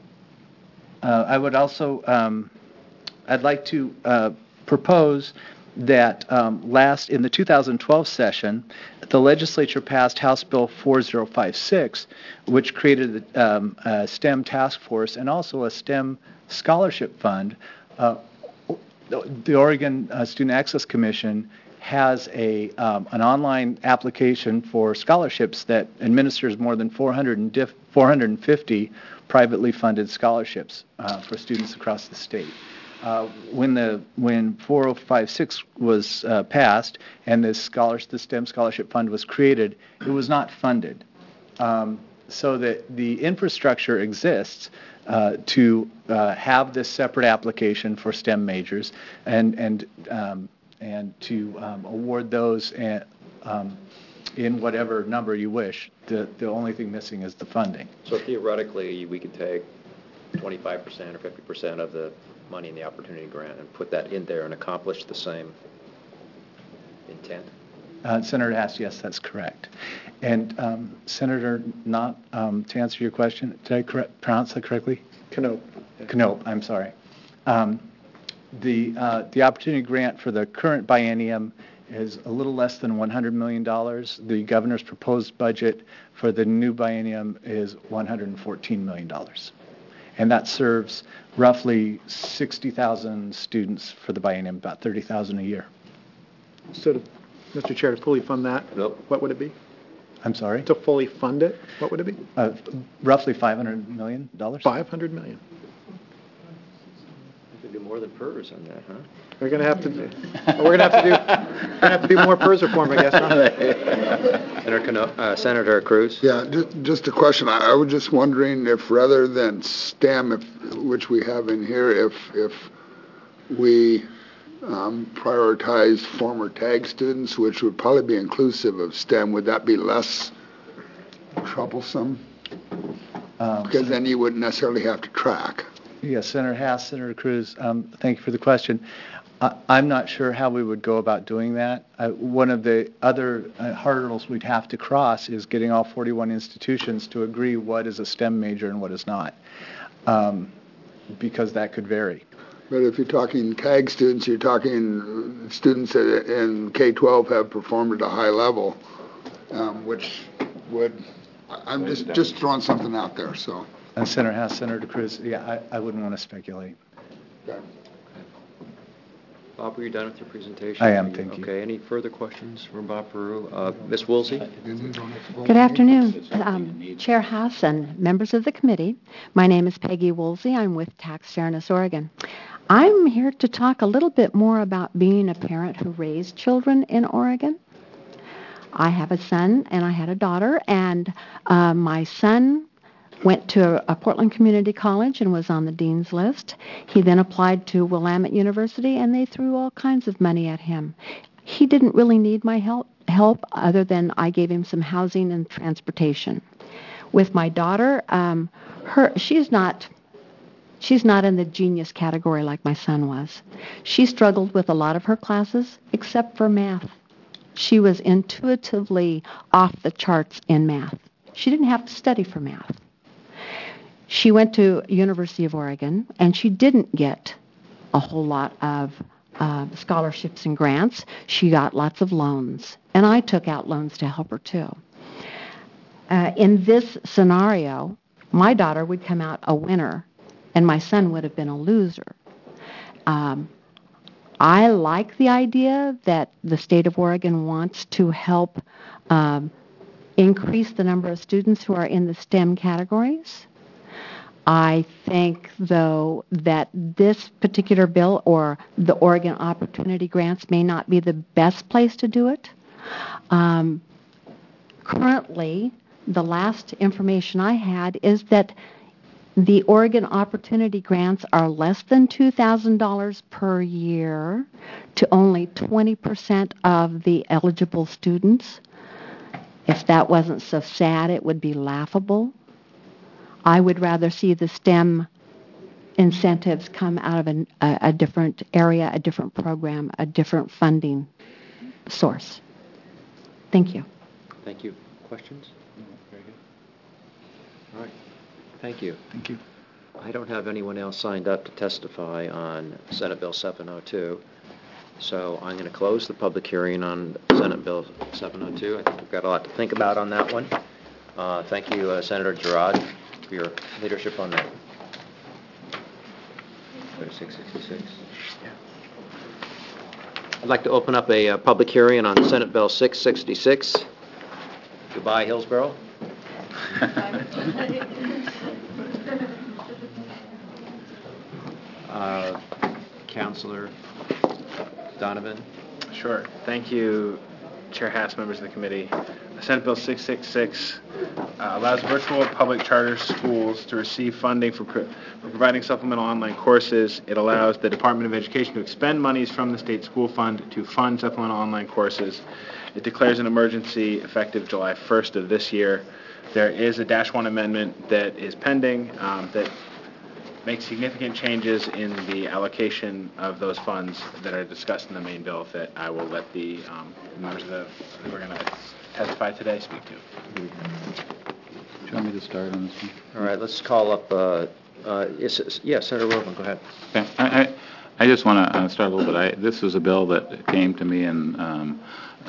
uh, I would also, um, I'd like to uh, propose that um, last, in the two thousand twelve session, the legislature passed House Bill four oh five six, which created um, a STEM task force and also a STEM scholarship fund. Uh, the Oregon uh, Student Access Commission has a um, an online application for scholarships that administers more than four hundred fifty privately funded scholarships uh, for students across the state. Uh, when the when four oh five six was uh, passed and this scholarship, the STEM scholarship fund was created, it was not funded. Um, so that the infrastructure exists uh, to uh, have this separate application for STEM majors and and um, and to um, award those and, um, in whatever number you wish. The the only thing missing is the funding. So theoretically, we could take twenty-five percent or fifty percent of the money in the opportunity grant and put that in there and accomplish the same intent? Uh, Senator Hass, yes, that's correct. And um, Senator Knott, um, to answer your question, did I correct, pronounce that correctly? Knope. Knope, I'm sorry. Um, the uh, the opportunity grant for the current biennium is a little less than one hundred million dollars. The governor's proposed budget for the new biennium is one hundred fourteen million dollars. And that serves roughly sixty thousand students for the biennium, about thirty thousand a year. So, to, Mister Chair, to fully fund that, Nope. what would it be? I'm sorry? To fully fund it, what would it be? Uh, roughly five hundred million dollars. five hundred million dollars. We could do more than PERS on that, huh? We're going to have to do, we're going to have to do, we're going to have to do more PERS reform, I guess, huh? Senator, Cano- uh, Senator Cruz? Yeah, ju- just a question. I I was just wondering if rather than STEM, if, which we have in here, if if we um, prioritize former TAG students, which would probably be inclusive of STEM, would that be less troublesome? Um, Because then you wouldn't necessarily have to track. Yes, Senator Hass, Senator Cruz, um, thank you for the question. I, I'm not sure how we would go about doing that. Uh, one of the other uh, hurdles we'd have to cross is getting all forty-one institutions to agree what is a STEM major and what is not, um, because that could vary. But if you're talking TAG students, you're talking students that in K twelve have performed at a high level, um, which would, I'm just, just throwing something out there, so. Uh, Senator Hass, Senator Cruz, yeah, I, I wouldn't want to speculate. Okay. Bob, were you done with your presentation? I am, thank you. Okay, any further questions from Bob Peru? Uh, Miz Woolsey? Good afternoon, um, Chair Haas and members of the committee. My name is Peggy Woolsey. I'm with Tax Fairness Oregon. I'm here to talk a little bit more about being a parent who raised children in Oregon. I have a son and I had a daughter, and uh, my son went to a Portland Community College and was on the dean's list. He then applied to Willamette University, and they threw all kinds of money at him. He didn't really need my help, help other than I gave him some housing and transportation. With my daughter, um, her she's not she's not in the genius category like my son was. She struggled with a lot of her classes except for math. She was intuitively off the charts in math. She didn't have to study for math. She went to University of Oregon, and she didn't get a whole lot of uh, scholarships and grants. She got lots of loans, and I took out loans to help her too. Uh, in this scenario, my daughter would come out a winner, and my son would have been a loser. Um, I like the idea that the state of Oregon wants to help um, increase the number of students who are in the STEM categories. I think, though, that this particular bill or the Oregon Opportunity Grants may not be the best place to do it. Um, currently, the last information I had is that the Oregon Opportunity Grants are less than two thousand dollars per year to only twenty percent of the eligible students. If that wasn't so sad, it would be laughable. I would rather see the STEM incentives come out of an, a, a different area, a different program, a different funding source. Thank you. Thank you. Questions? Very good. All right. Thank you. Thank you. I don't have anyone else signed up to testify on Senate Bill seven oh two. So I'm going to close the public hearing on Senate Bill seven oh two. I think we've got a lot to think about on that one. Uh, Thank you, uh, Senator Girard, for your leadership on that. thirty-six sixty-six. I'd like to open up a uh, public hearing on Senate Bill six sixty-six. Goodbye, Hillsborough. uh, Councilor Donovan. Sure. Thank you, Chair Haas, members of the committee. Senate Bill six sixty-six uh, allows virtual public charter schools to receive funding for, pro- for providing supplemental online courses. It allows the Department of Education to expend monies from the state school fund to fund supplemental online courses. It declares an emergency effective July first of this year. There is a dash one amendment that is pending um, that makes significant changes in the allocation of those funds that are discussed in the main bill that I will let the um, members of the who are going to testify today speak to. Do you want me to start on this one? All right, let's call up, uh, uh, yes, yeah, Senator Rowland, go ahead. Okay. I, I, I just want to uh, start a little bit. I, this was a bill that came to me in um,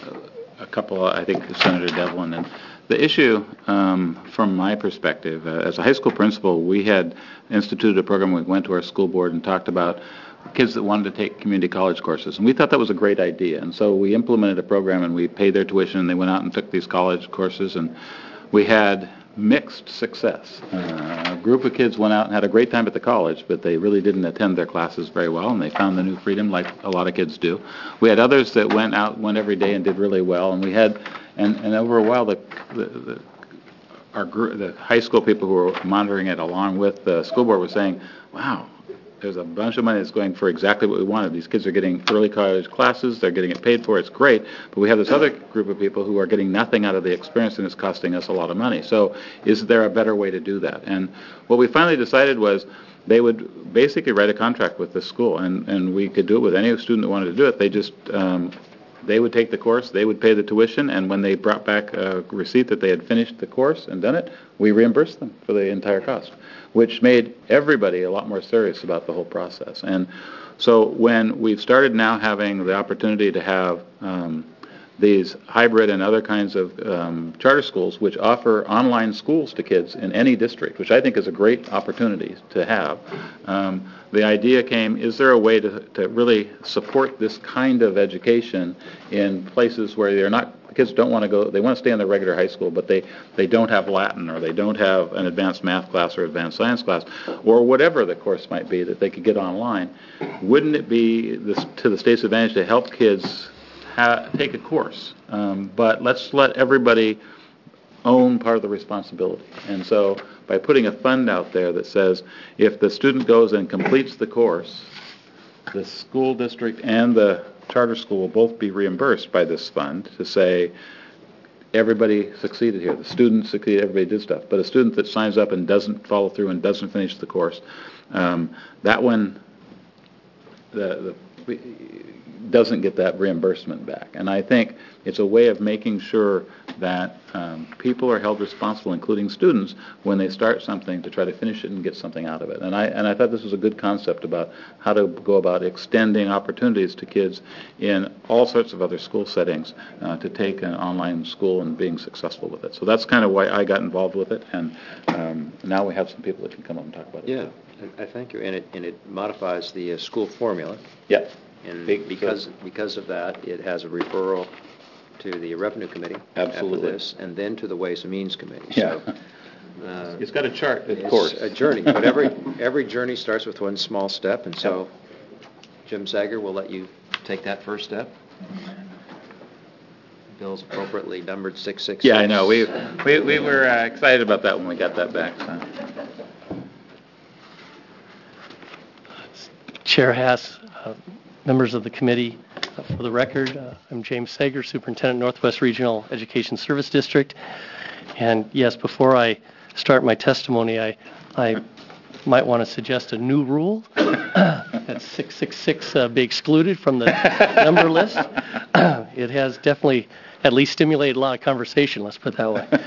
a couple, I think, Senator Devlin. And the issue, um, from my perspective, uh, as a high school principal, we had instituted a program. We went to our school board and talked about kids that wanted to take community college courses. And we thought that was a great idea. And so we implemented a program, and we paid their tuition, and they went out and took these college courses. And we had mixed success. Uh, a group of kids went out and had a great time at the college, but they really didn't attend their classes very well, and they found the new freedom like a lot of kids do. We had others that went out, went every day and did really well, and we had, and, and over a while, the, the, the our group, the high school people who were monitoring it along with the school board were saying, wow, there's a bunch of money that's going for exactly what we wanted. These kids are getting early college classes. They're getting it paid for. It's great. But we have this other group of people who are getting nothing out of the experience, and it's costing us a lot of money. So is there a better way to do that? And what we finally decided was they would basically write a contract with the school, and, and we could do it with any student that wanted to do it. They just um, they would take the course, they would pay the tuition, and when they brought back a receipt that they had finished the course and done it, we reimbursed them for the entire cost, which made everybody a lot more serious about the whole process. And so when we've started now having the opportunity to have um, these hybrid and other kinds of um, charter schools which offer online schools to kids in any district, which I think is a great opportunity to have, um, the idea came, is there a way to, to really support this kind of education in places where they're not, the kids don't want to go, they want to stay in their regular high school, but they, they don't have Latin, or they don't have an advanced math class or advanced science class, or whatever the course might be that they could get online. Wouldn't it be this, to the state's advantage to help kids ha- take a course? Um, but let's let everybody own part of the responsibility. And so by putting a fund out there that says if the student goes and completes the course, the school district and the charter school will both be reimbursed by this fund to say everybody succeeded here. The student succeeded, everybody did stuff. But a student that signs up and doesn't follow through and doesn't finish the course, um, that one the, the, doesn't get that reimbursement back. And I think it's a way of making sure that um, people are held responsible, including students, when they start something to try to finish it and get something out of it. And I and I thought this was a good concept about how to go about extending opportunities to kids in all sorts of other school settings uh, to take an online school and being successful with it. So that's kind of why I got involved with it. And um, now we have some people that can come up and talk about it. Yeah, I, I thank you. And it and it modifies the uh, school formula. Yeah. And Big, because good. because of that, it has a referral to the Revenue Committee Absolutely. after this, and then to the Ways and Means Committee. Yeah. So, uh, It's got a chart, of it's course. a journey, but every every journey starts with one small step, and so Jim Sager will let you take that first step. Bill's appropriately numbered six six six. Yeah, I know. We we, we were uh, excited about that when we got that back. So. Chair Haas, uh, members of the committee, uh, for the record, uh, I'm James Sager, Superintendent, Northwest Regional Education Service District. And yes, before I start my testimony, I, I might want to suggest a new rule that six six six uh, be excluded from the number list. It has definitely at least stimulated a lot of conversation, let's put it that way.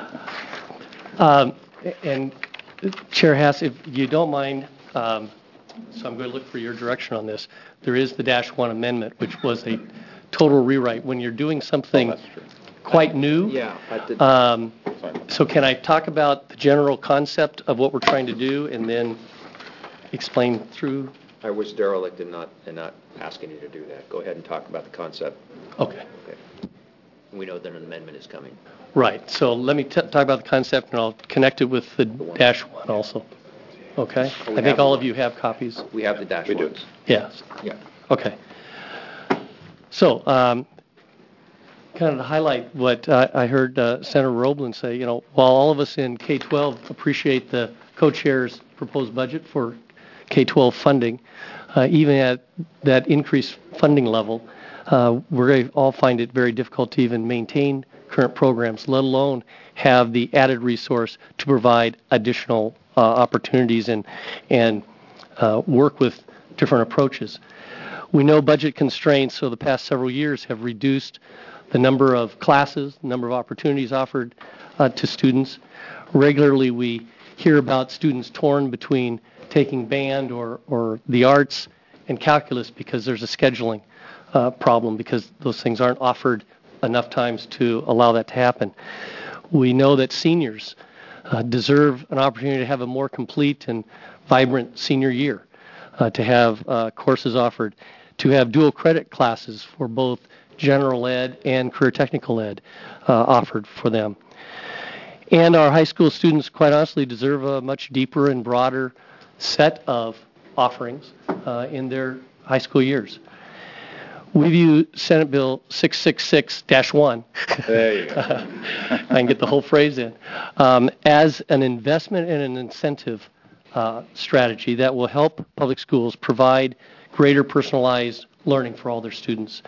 Um, and Chair Haas, if you don't mind, um, so I'm going to look for your direction on this. There is the dash one amendment, which was a total rewrite. When you're doing something quite new, Yeah. I did- um, so can I talk about the general concept of what we're trying to do and then explain through? I was derelict in not, in not asking you to do that. Go ahead and talk about the concept. Okay. Okay. We know that an amendment is coming. Right. So let me t- talk about the concept, and I'll connect it with the dash one also. Okay? Oh, we I think have all one. of you have copies. We have the dash ones. Yes. Yeah. Okay. So, um, kind of to highlight what uh, I heard uh, Senator Roeblen say, you know, while all of us in K twelve appreciate the co-chair's proposed budget for K twelve funding, uh, even at that increased funding level, uh, we all find it very difficult to even maintain current programs, let alone have the added resource to provide additional uh, opportunities and and uh, work with different approaches. We know budget constraints, so the past several years have reduced the number of classes, the number of opportunities offered uh, to students. Regularly, we hear about students torn between taking band or, or the arts and calculus because there's a scheduling uh, problem, because those things aren't offered enough times to allow that to happen. We know that seniors uh, deserve an opportunity to have a more complete and vibrant senior year, uh, to have uh, courses offered, to have dual credit classes for both general ed and career technical ed uh, offered for them. And our high school students, quite honestly, deserve a much deeper and broader set of offerings uh, in their high school years. We view Senate Bill six sixty-six dash one, There you go. I can get the whole phrase in, um, as an investment and an incentive uh, strategy that will help public schools provide greater personalized learning for all their students.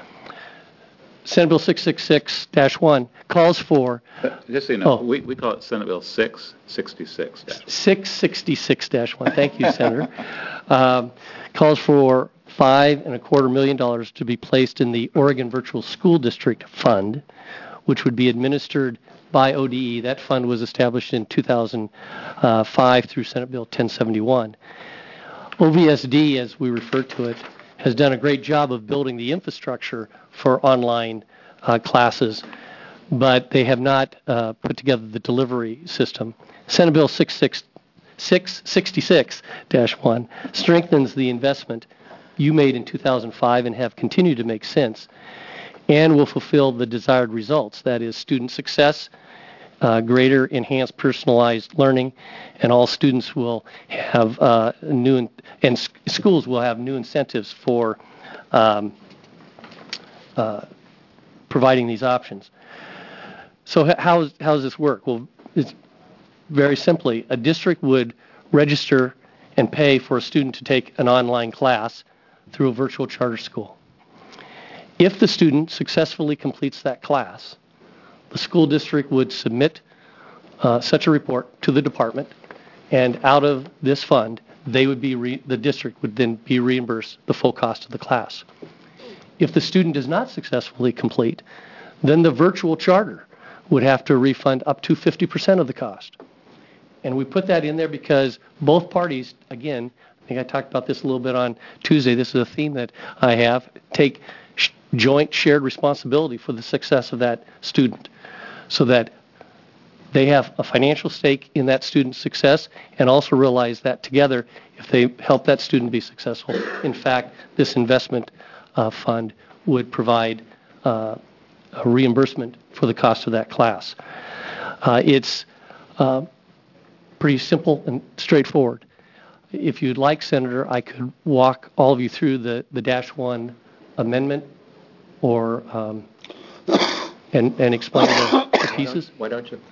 Senate Bill six sixty-six dash one calls for Uh, Just so you know, Oh. we, we call it Senate Bill six sixty-six. six sixty-six dash one. Thank you, Senator. Um, calls for five and a quarter million dollars to be placed in the Oregon Virtual School District Fund, which would be administered by O D E. That fund was established in two thousand five through Senate Bill ten seventy-one. O V S D, as we refer to it, has done a great job of building the infrastructure for online uh, classes, but they have not uh, put together the delivery system. Senate Bill six sixty-six dash one strengthens the investment you made in two thousand five and have continued to make since, and will fulfill the desired results, that is, student success, uh, greater enhanced personalized learning, and all students will have uh, new, in- and s- schools will have new incentives for um, uh, providing these options. So h- how, is, how does this work? Well, it's very simply, a district would register and pay for a student to take an online class through a virtual charter school. If the student successfully completes that class, the school district would submit uh, such a report to the department, and out of this fund, they would be re- the district would then be reimbursed the full cost of the class. If the student does not successfully complete, then the virtual charter would have to refund up to fifty percent of the cost. And we put that in there because both parties, again, I think I talked about this a little bit on Tuesday, this is a theme that I have, take sh- joint shared responsibility for the success of that student, so that they have a financial stake in that student's success, and also realize that together, if they help that student be successful, in fact, this investment uh, fund would provide uh, a reimbursement for the cost of that class. Uh, it's uh, pretty simple and straightforward. If you'd like, Senator, I could walk all of you through the, the dash one amendment, or um, and and explain the, the pieces. Why don't you?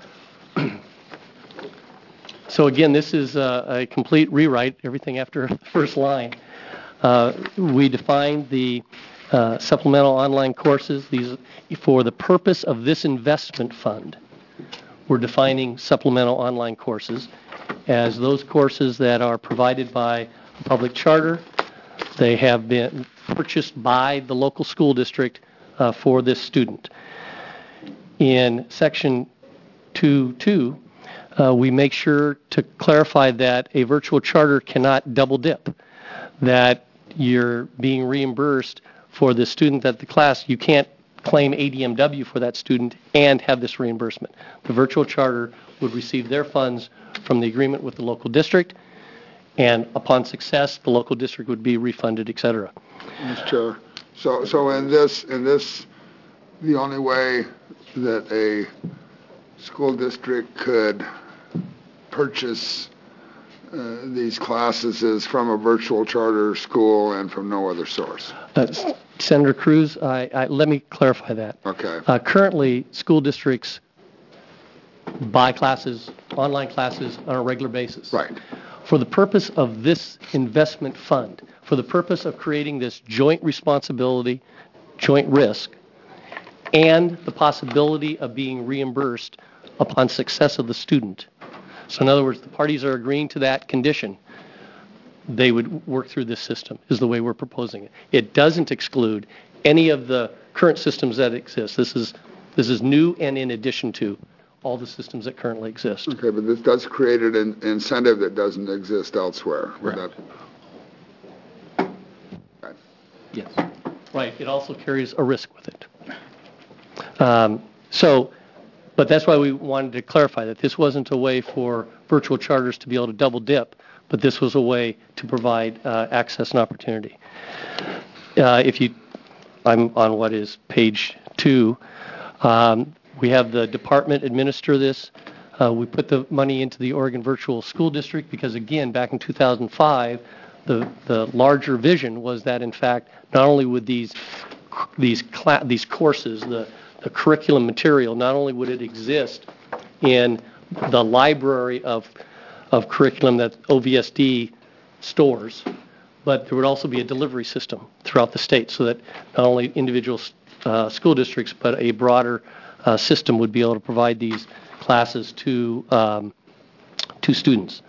So again, this is a, a complete rewrite, everything after the first line. Uh, we defined the uh, supplemental online courses. These, for the purpose of this investment fund, we're defining supplemental online courses as those courses that are provided by a public charter. They have been purchased by the local school district uh, for this student. In section two two, uh, we make sure to clarify that a virtual charter cannot double dip, that you're being reimbursed for the student at the class. You can't claim A D M W for that student and have this reimbursement. The virtual charter would receive their funds from the agreement with the local district, and upon success, the local district would be refunded, et cetera. Mister Chair, so, so in this, in this, the only way that a school district could purchase uh, these classes is from a virtual charter school and from no other source? Uh, Senator Cruz, I, I, let me clarify that. Okay. Uh, currently, school districts buy classes, online classes, on a regular basis. Right. For the purpose of this investment fund, for the purpose of creating this joint responsibility, joint risk, and the possibility of being reimbursed upon success of the student. So in other words, the parties are agreeing to that condition. They would work through this system, is the way we're proposing it. It doesn't exclude any of the current systems that exist. This is, this is new and in addition to all the systems that currently exist. Okay, but this does create an incentive that doesn't exist elsewhere. Would Right. that- Okay. Yes. Right. It also carries a risk with it. Um, so, but that's why we wanted to clarify that this wasn't a way for virtual charters to be able to double dip, but this was a way to provide uh, access and opportunity. Uh, if you, I'm on what is page two. Um, we have the department administer this. Uh, we put the money into the Oregon Virtual School District because, again, back in two thousand five, the the larger vision was that, in fact, not only would these these cla- these courses, the the curriculum material, not only would it exist in the library of of curriculum that O V S D stores, but there would also be a delivery system throughout the state so that not only individual uh, school districts, but a broader uh, system would be able to provide these classes to um, to students.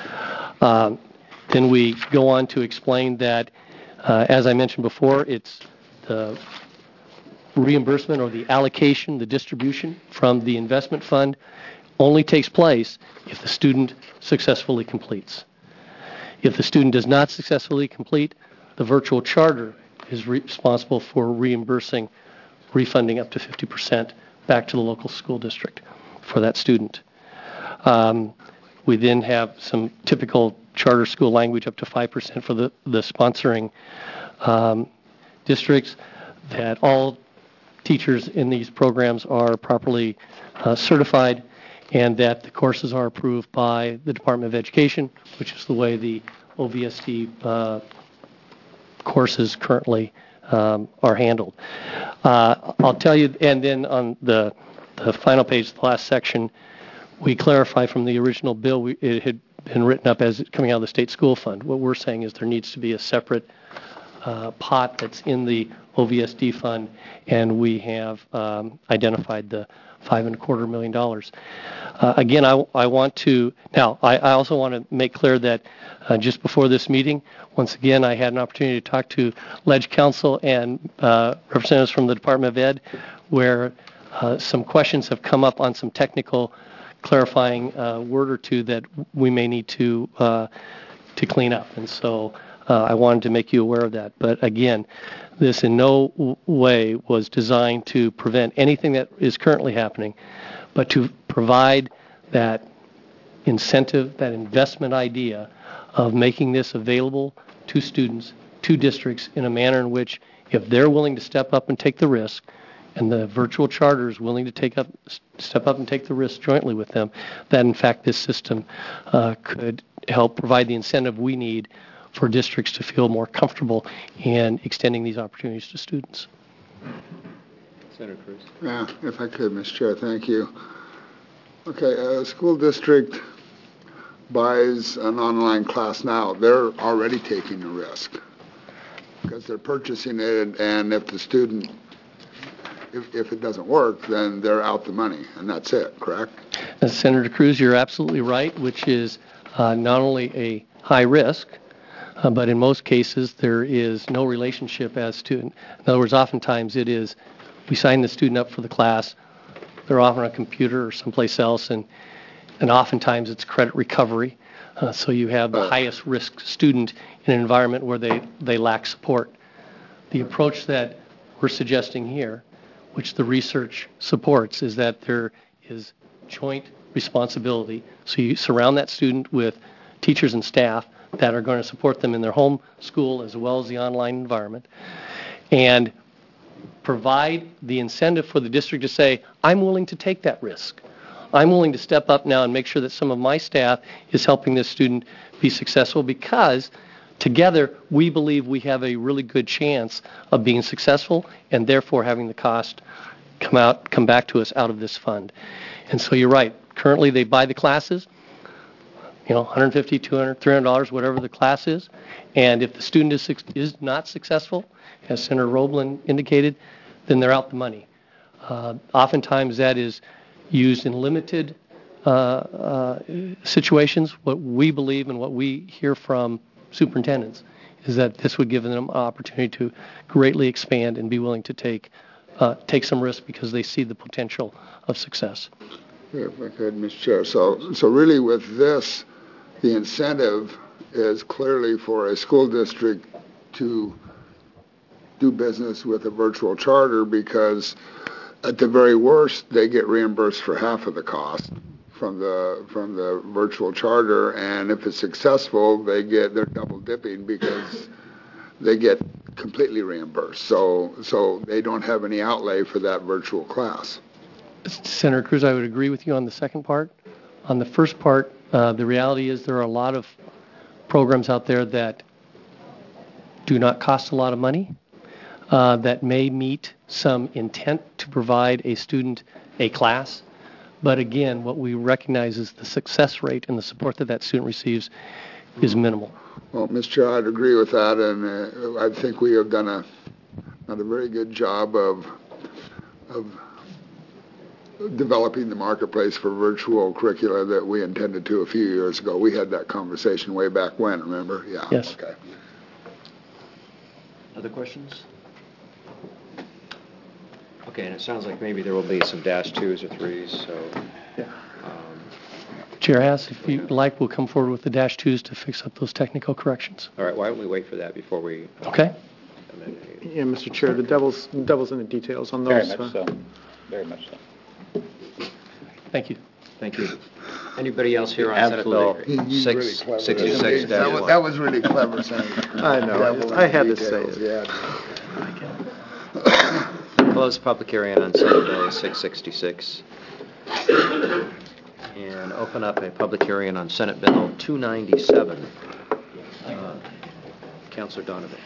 Um, then we go on to explain that, uh, as I mentioned before, it's the reimbursement or the allocation, the distribution from the investment fund only takes place if the student successfully completes. If the student does not successfully complete, the virtual charter is re- responsible for reimbursing, refunding up to fifty percent back to the local school district for that student. Um, we then have some typical charter school language up to five percent for the, the sponsoring um, districts, that all teachers in these programs are properly uh, certified, and that the courses are approved by the Department of Education, which is the way the O V S D uh, courses currently um, are handled. Uh, I'll tell you, and then on the, the final page, the last section, we clarify from the original bill, we, it had been written up as coming out of the state school fund. What we're saying is there needs to be a separate uh, pot that's in the O V S D fund, and we have um, identified the five and a quarter million dollars. Uh, again, I, I want to, now, I, I also want to make clear that uh, just before this meeting, once again, I had an opportunity to talk to Ledge Council and uh, representatives from the Department of Ed, where uh, some questions have come up on some technical clarifying uh, word or two that we may need to uh, to clean up. And so uh, I wanted to make you aware of that. But again, this in no w- way was designed to prevent anything that is currently happening, but to provide that incentive, that investment idea of making this available to students, to districts, in a manner in which, if they're willing to step up and take the risk, and the virtual charter is willing to take up, step up and take the risk jointly with them, that in fact this system uh, could help provide the incentive we need for districts to feel more comfortable in extending these opportunities to students. Senator Cruz. Yeah, if I could, Mister Chair, thank you. Okay, a school district buys an online class now. They're already taking the risk because they're purchasing it, and if the student, if, if it doesn't work, then they're out the money, and that's it, correct? As Senator Cruz, you're absolutely right, which is uh, not only a high risk, uh, but in most cases there is no relationship as to, in other words, oftentimes it is, we sign the student up for the class, they're off on a computer or someplace else, and and oftentimes it's credit recovery. Uh, so you have the highest risk student in an environment where they, they lack support. The approach that we're suggesting here, which the research supports, is that there is joint responsibility. So you surround that student with teachers and staff that are going to support them in their home school as well as the online environment, and provide the incentive for the district to say, I'm willing to take that risk. I'm willing to step up now and make sure that some of my staff is helping this student be successful, because together we believe we have a really good chance of being successful and therefore having the cost come out, come back to us out of this fund. And so you're right. Currently they buy the classes, you know, one hundred fifty dollars, two hundred dollars, three hundred dollars, whatever the class is. And if the student is, is not successful, as Senator Roblin indicated, then they're out the money. Uh, oftentimes that is used in limited uh, uh, situations. What we believe and what we hear from superintendents is that this would give them an opportunity to greatly expand and be willing to take uh, take some risk because they see the potential of success. If I could, Mister Chair. So, so really with this, the incentive is clearly for a school district to do business with a virtual charter, because at the very worst, they get reimbursed for half of the cost from the from the virtual charter, and if it's successful, they get they're double dipping because they get completely reimbursed. So so they don't have any outlay for that virtual class. Senator Cruz, I would agree with you on the second part. On the first part, uh, the reality is there are a lot of programs out there that do not cost a lot of money, uh, that may meet some intent to provide a student a class. But again, what we recognize is the success rate and the support that that student receives is minimal. Well, Mister Chair, I'd agree with that, and uh, I think we have done a done a very good job of of developing the marketplace for virtual curricula that we intended to a few years ago. We had that conversation way back when, remember? Yeah. Yes. Okay. Other questions? Okay, and it sounds like maybe there will be some dash twos or threes, so. Yeah. Um, Chair Haas, if you'd like, we'll come forward with the dash twos to fix up those technical corrections. all right, why don't we wait for that before we? Okay. Yeah, Mister Chair, the devil's, devil's in the details on Very those. much uh, so. Very much so. Thank you. Thank you. Anybody else here on Senate Bill Absolutely. He's really six clever. sixty-six That was, dash that one? was really clever, Senator. I know, I just- I had to say Details, it. Yeah. Close public hearing on Senate Bill six sixty-six. And open up a public hearing on Senate Bill two ninety-seven. Uh, Councilor Donovan.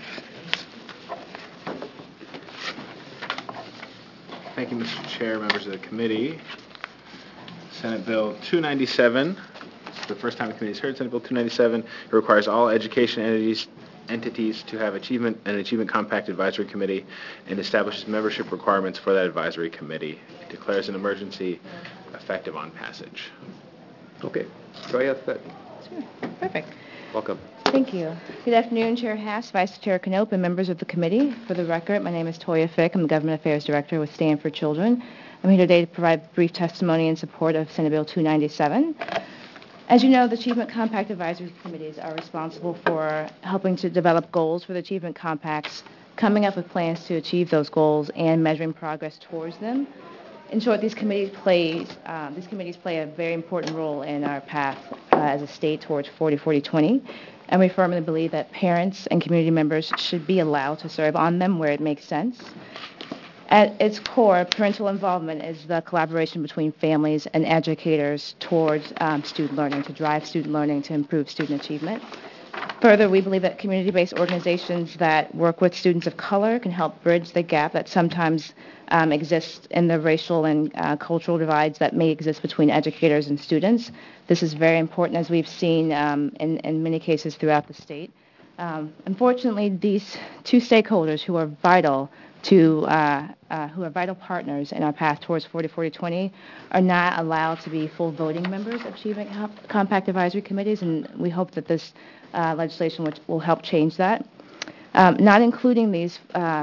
Thank you, Mister Chair, members of the committee. Senate Bill two ninety-seven, this is the first time the committee has heard Senate Bill two ninety-seven. It requires all education entities entities to have achievement an achievement compact advisory committee, and establishes membership requirements for that advisory committee. It declares an emergency effective on passage. Okay. Toya Fett. Sure. Perfect. Welcome. Thank you. Good afternoon, Chair Haas, Vice Chair Knope, and members of the committee. For the record, my name is Toya Fick. I'm the Government Affairs Director with Stand for Children. I'm here today to provide brief testimony in support of Senate Bill two ninety-seven. As you know, the Achievement Compact Advisory Committees are responsible for helping to develop goals for the Achievement Compacts, coming up with plans to achieve those goals, and measuring progress towards them. In short, these committees play um, these committees play a very important role in our path uh, as a state towards forty forty twenty, and we firmly believe that parents and community members should be allowed to serve on them where it makes sense. At its core, parental involvement is the collaboration between families and educators towards um, student learning, to drive student learning, to improve student achievement. Further, we believe that community-based organizations that work with students of color can help bridge the gap that sometimes um, exists in the racial and uh, cultural divides that may exist between educators and students. This is very important, as we've seen um, in, in many cases throughout the state. Um, unfortunately, these two stakeholders who are vital to uh, uh, who are vital partners in our path towards forty forty twenty are not allowed to be full voting members of Achievement Compact Advisory Committees, and we hope that this uh, legislation which will help change that. Um, not including these uh,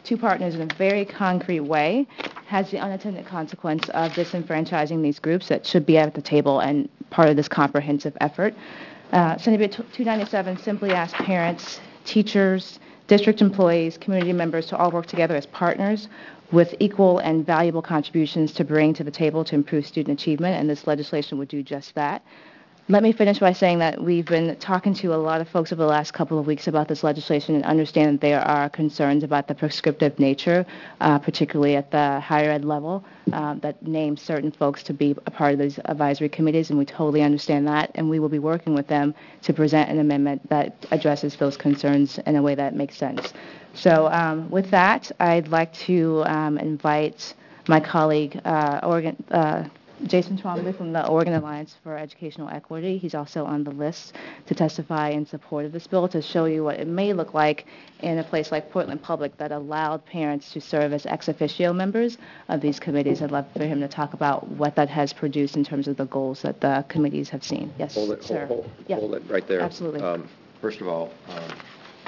two partners in a very concrete way has the unintended consequence of disenfranchising these groups that should be at the table and part of this comprehensive effort. Uh, Senate Bill two ninety-seven simply asks parents, teachers, district employees, community members to all work together as partners with equal and valuable contributions to bring to the table to improve student achievement, and this legislation would do just that. Let me finish by saying that we've been talking to a lot of folks over the last couple of weeks about this legislation and understand that there are concerns about the prescriptive nature, uh, particularly at the higher ed level, uh, that name certain folks to be a part of these advisory committees, and we totally understand that, and we will be working with them to present an amendment that addresses those concerns in a way that makes sense. So um, with that, I'd like to um, invite my colleague, uh, Oregon, uh, Jason Twombly from the Oregon Alliance for Educational Equity. He's also on the list to testify in support of this bill to show you what it may look like in a place like Portland Public that allowed parents to serve as ex officio members of these committees. I'd love for him to talk about what that has produced in terms of the goals that the committees have seen. Yes, Hold it, sir. hold, hold, yeah. hold it right there. Absolutely. Um, first of all, um,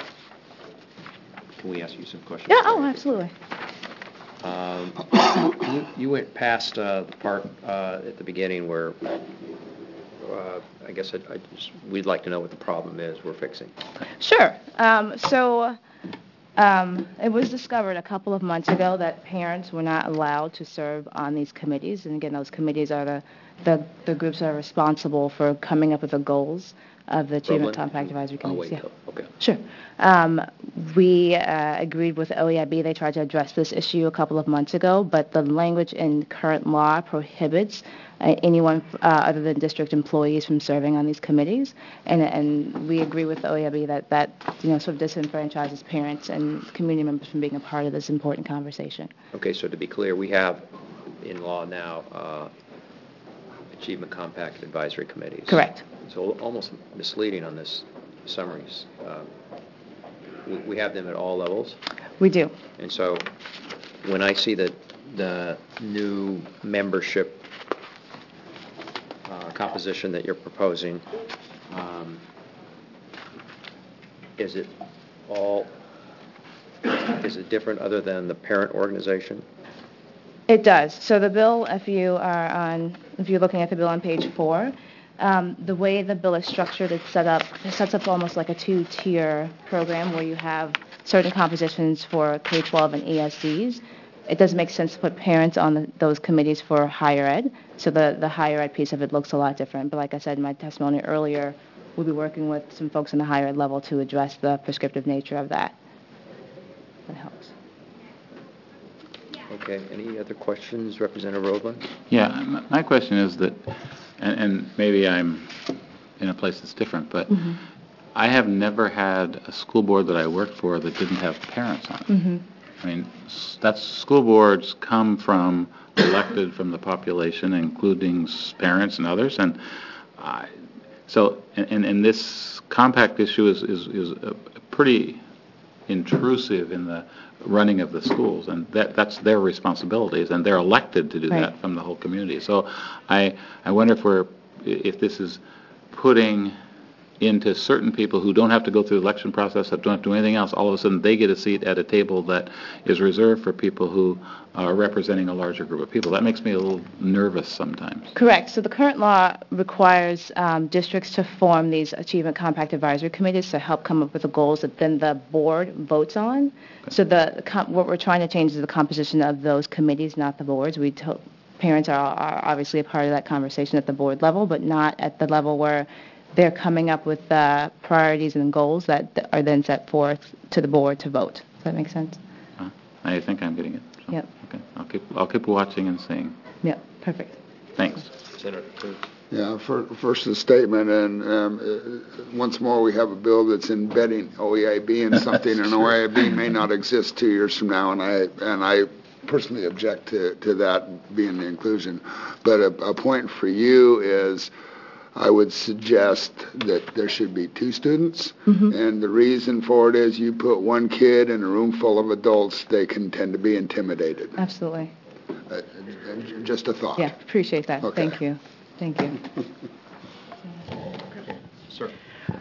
can we ask you some questions? Yeah, oh, absolutely. Um, you, you went past uh, the part uh, at the beginning where uh, I guess I, I just, we'd like to know what the problem is we're fixing. Sure. Um, so um, it was discovered a couple of months ago that parents were not allowed to serve on these committees. And again, those committees are the, the, the groups that are responsible for coming up with the goals of the Achievement Roland? Compact Advisory I'll Committees. wait Yeah. till, okay. Sure. Um, we uh, agreed with O E I B. They tried to address this issue a couple of months ago, but the language in current law prohibits uh, anyone uh, other than district employees from serving on these committees. And, and we agree with O E I B that that you know sort of disenfranchises parents and community members from being a part of this important conversation. Okay, so to be clear, we have in law now uh, Achievement Compact Advisory Committees. Correct. So almost misleading on this summaries. Uh, we, we have them at all levels. We do. And so when I see the, the new membership uh, composition that you're proposing, um, is it all, is it different other than the parent organization? It does. So the bill, if you are on, if you're looking at the bill on page four, Um, the way the bill is structured, it's set up, it sets up almost like a two-tier program where you have certain compositions for K twelve and E S Cs. It doesn't make sense to put parents on the, those committees for higher ed, so the, the higher ed piece of it looks a lot different. But like I said in my testimony earlier, we'll be working with some folks in the higher ed level to address the prescriptive nature of that. That helps. Okay, any other questions, Representative Roebling? Yeah, m- my question is that, and, and maybe I'm in a place that's different, but Mm-hmm. I have never had a school board that I worked for that didn't have parents on it. Mm-hmm. I mean, s- that's, school boards come from, elected from the population, including s- parents and others, and I, so, and, and- and this compact issue is, is, is a pretty intrusive in the running of the schools, and that, that's their responsibilities, and they're elected to do Right. that from the whole community. So I, I wonder if we're, if this is putting into certain people who don't have to go through the election process, that don't have to do anything else, all of a sudden they get a seat at a table that is reserved for people who are representing a larger group of people. That makes me a little nervous sometimes. Correct. So the current law requires um, districts to form these Achievement Compact Advisory Committees to help come up with the goals that then the board votes on. Okay. So the com- what we're trying to change is the composition of those committees, not the boards. We to- parents are, are obviously a part of that conversation at the board level, but not at the level where they're coming up with the priorities and goals that are then set forth to the board to vote. Does that make sense? Uh, I think I'm getting it. So, Yep. Okay. I'll keep, I'll keep watching and seeing. Yep. Perfect. Thanks. Senator Cruz. Yeah, for, first the statement, and um, uh, once more we have a bill that's embedding O E I B in something, and O E I B may not exist two years from now, and I and I personally object to, to that being the inclusion. But a, a point for you is, I would suggest that there should be two students, Mm-hmm. and the reason for it is you put one kid in a room full of adults, they can tend to be intimidated. Absolutely. Uh, just a thought. Yeah. Appreciate that. Okay. Thank you. Thank you. Sir.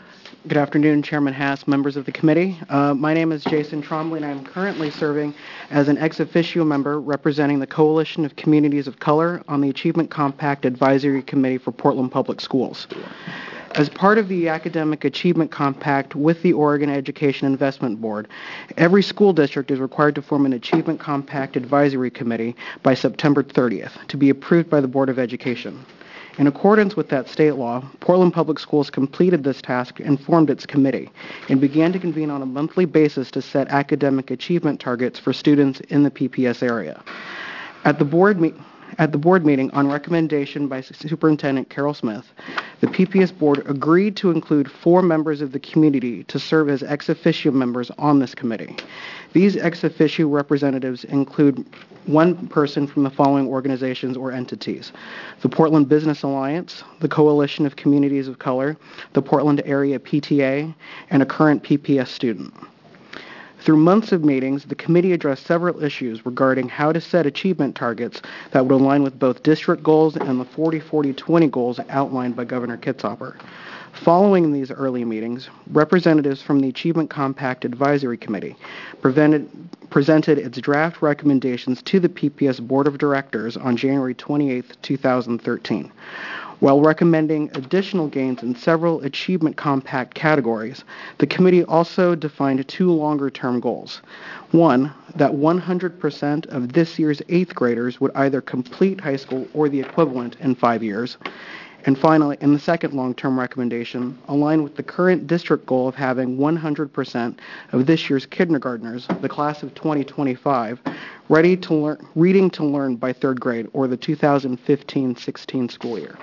Good afternoon, Chairman Haas, members of the committee. Uh, my name is Jason Trombley, and I'm currently serving as an ex officio member representing the Coalition of Communities of Color on the Achievement Compact Advisory Committee for Portland Public Schools. As part of the Academic Achievement Compact with the Oregon Education Investment Board, every school district is required to form an Achievement Compact Advisory Committee by September thirtieth to be approved by the Board of Education. In accordance with that state law, Portland Public Schools completed this task and formed its committee and began to convene on a monthly basis to set academic achievement targets for students in the P P S area. At the board meeting, At the board meeting, on recommendation by Superintendent Carol Smith, the P P S board agreed to include four members of the community to serve as ex officio members on this committee. These ex officio representatives include one person from the following organizations or entities: the Portland Business Alliance, the Coalition of Communities of Color, the Portland Area P T A, and a current P P S student. Through months of meetings, the committee addressed several issues regarding how to set achievement targets that would align with both district goals and the forty forty twenty goals outlined by Governor Kitzhaber. Following these early meetings, representatives from the Achievement Compact Advisory Committee prevented, presented its draft recommendations to the P P S Board of Directors on January twenty-eighth, two thousand thirteen. While recommending additional gains in several Achievement Compact categories, the committee also defined two longer-term goals. One, that one hundred percent of this year's eighth graders would either complete high school or the equivalent in five years. And finally, in the second long-term recommendation, align with the current district goal of having one hundred percent of this year's kindergartners, the class of twenty twenty-five, ready to learn, reading to learn by third grade or the two thousand fifteen sixteen school year.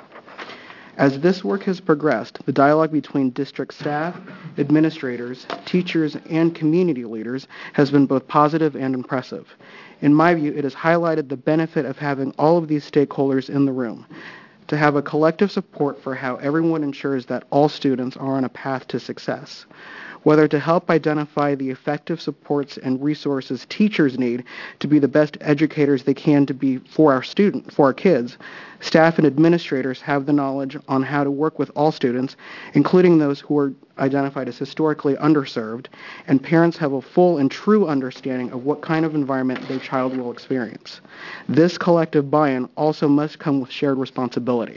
As this work has progressed, the dialogue between district staff, administrators, teachers, and community leaders has been both positive and impressive. In my view, it has highlighted the benefit of having all of these stakeholders in the room, to have a collective support for how everyone ensures that all students are on a path to success. Whether to help identify the effective supports and resources teachers need to be the best educators they can to be for our student, for our kids, staff and administrators have the knowledge on how to work with all students, including those who are identified as historically underserved, and parents have a full and true understanding of what kind of environment their child will experience. This collective buy-in also must come with shared responsibility.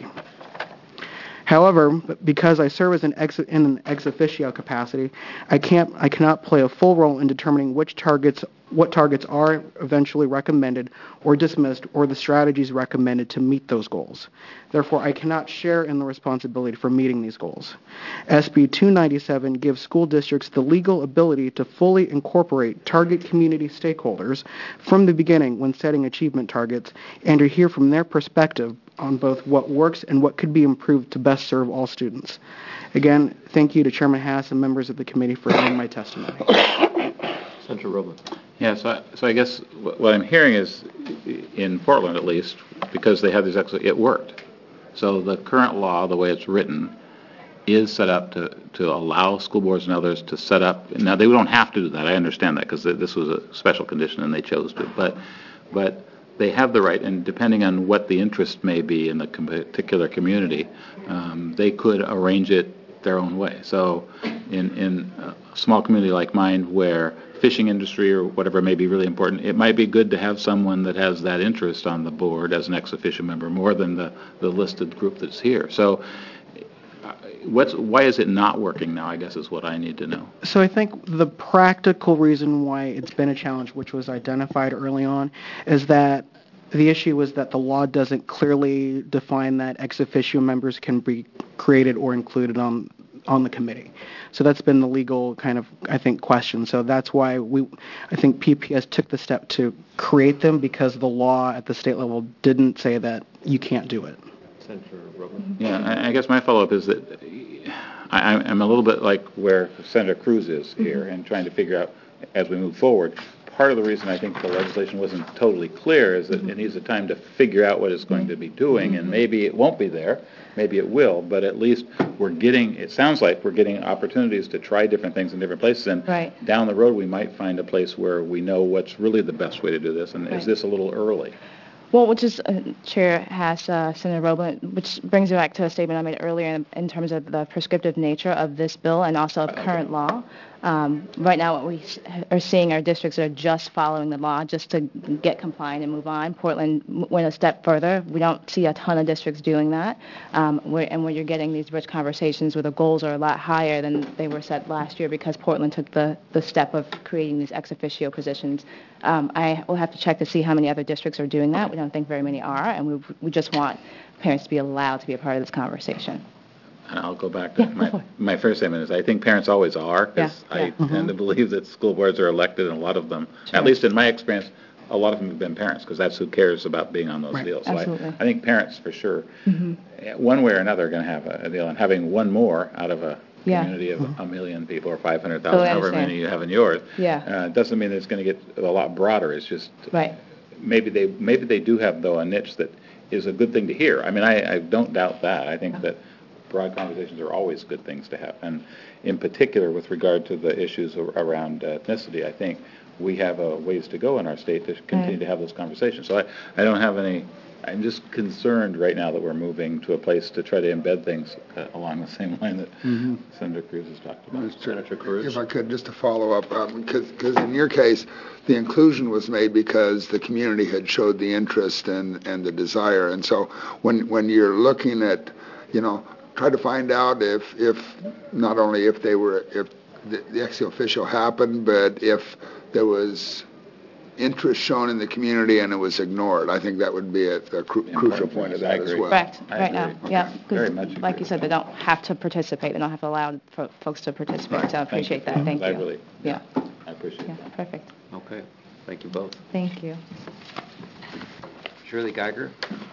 However, because I serve as an ex, in an ex officio capacity, I can't, I cannot play a full role in determining which targets, what targets are eventually recommended or dismissed, or the strategies recommended to meet those goals. Therefore, I cannot share in the responsibility for meeting these goals. S B two ninety-seven gives school districts the legal ability to fully incorporate target community stakeholders from the beginning when setting achievement targets and to hear from their perspective on both what works and what could be improved to best serve all students. Again, thank you to Chairman Haas and members of the committee for hearing my testimony. Senator Roebler. Yeah, so I, so I guess what I'm hearing is, in Portland at least, because they have these, ex- it worked. So the current law, the way it's written, is set up to, to allow school boards and others to set up. Now, they don't have to do that. I understand that because this was a special condition and they chose to. But, but they have the right, and depending on what the interest may be in the particular community, um, they could arrange it their own way. So in, in a small community like mine where fishing industry or whatever may be really important, it might be good to have someone that has that interest on the board as an ex officio member more than the, the listed group that's here. So what's, why is it not working now, I guess is what I need to know. So I think the practical reason why it's been a challenge, which was identified early on, is that the issue was that the law doesn't clearly define that ex officio members can be created or included on on the committee. So that's been the legal kind of, I think, question. So that's why we, I think P P S took the step to create them, because the law at the state level didn't say that you can't do it. Senator Roebler. Yeah, I, I guess my follow-up is that I, I'm a little bit like where Senator Cruz is here, mm-hmm. and trying to figure out as we move forward. Part of the reason I think the legislation wasn't totally clear is that mm-hmm. it needs a time to figure out what it's going to be doing, mm-hmm. and maybe it won't be there, maybe it will, but at least we're getting, it sounds like we're getting opportunities to try different things in different places, and right. down the road we might find a place where we know what's really the best way to do this, and right. is this a little early? Well, which is, uh, Chair Haas, uh, Senator Roblin, which brings me back to a statement I made earlier in, in terms of the prescriptive nature of this bill and also of current law. Um, right now, what we are seeing are districts that are just following the law just to get compliant and move on. Portland went a step further. We don't see a ton of districts doing that. Um, where, and where you're getting these rich conversations where the goals are a lot higher than they were set last year because Portland took the, the step of creating these ex officio positions. Um, I will have to check to see how many other districts are doing that. We don't think very many are, and we, we just want parents to be allowed to be a part of this conversation. And I'll go back to Yeah, my, my first statement is I think parents always are, because Yeah, I yeah. Mhm. tend to believe that school boards are elected, and a lot of them, Sure. at least in my experience, a lot of them have been parents, because that's who cares about being on those Right, deals. So I, absolutely. I think parents, for sure, Mm-hmm. eh, one way or another, are going to have a, a deal, and having one more out of a Yeah. community of a million people or five hundred Totally thousand, however understand. many you have in yours, Yeah. uh, doesn't mean that it's going to get a lot broader. It's just Right. maybe they maybe they do have, though, a niche that is a good thing to hear. I mean, I, I don't doubt that. I think Yeah. that broad conversations are always good things to have. And in particular, with regard to the issues ar- around ethnicity, I think we have a ways to go in our state to continue Right. to have those conversations. So I, I don't have any, I'm just concerned right now that we're moving to a place to try to embed things uh, along the same line that Mhm. Senator Cruz has talked about. Mister Senator Cruz? If I could, just to follow up, because because in your case, the inclusion was made because the community had showed the interest and, and the desire. And so when when you're looking at, you know, try to find out if, if not only if they were, if the, the ex officio happened, but if there was interest shown in the community and it was ignored. I think that would be a, a cru- crucial point of that as well. Correct, I right now, agree. yeah. Very 'Cause much like you said, they don't have to participate. They don't have to allow fo- folks to participate, so I Thank appreciate you. that. Thank you. I really, Yeah, I appreciate yeah, that. perfect. Okay, thank you both. Thank you. Shirley Geiger?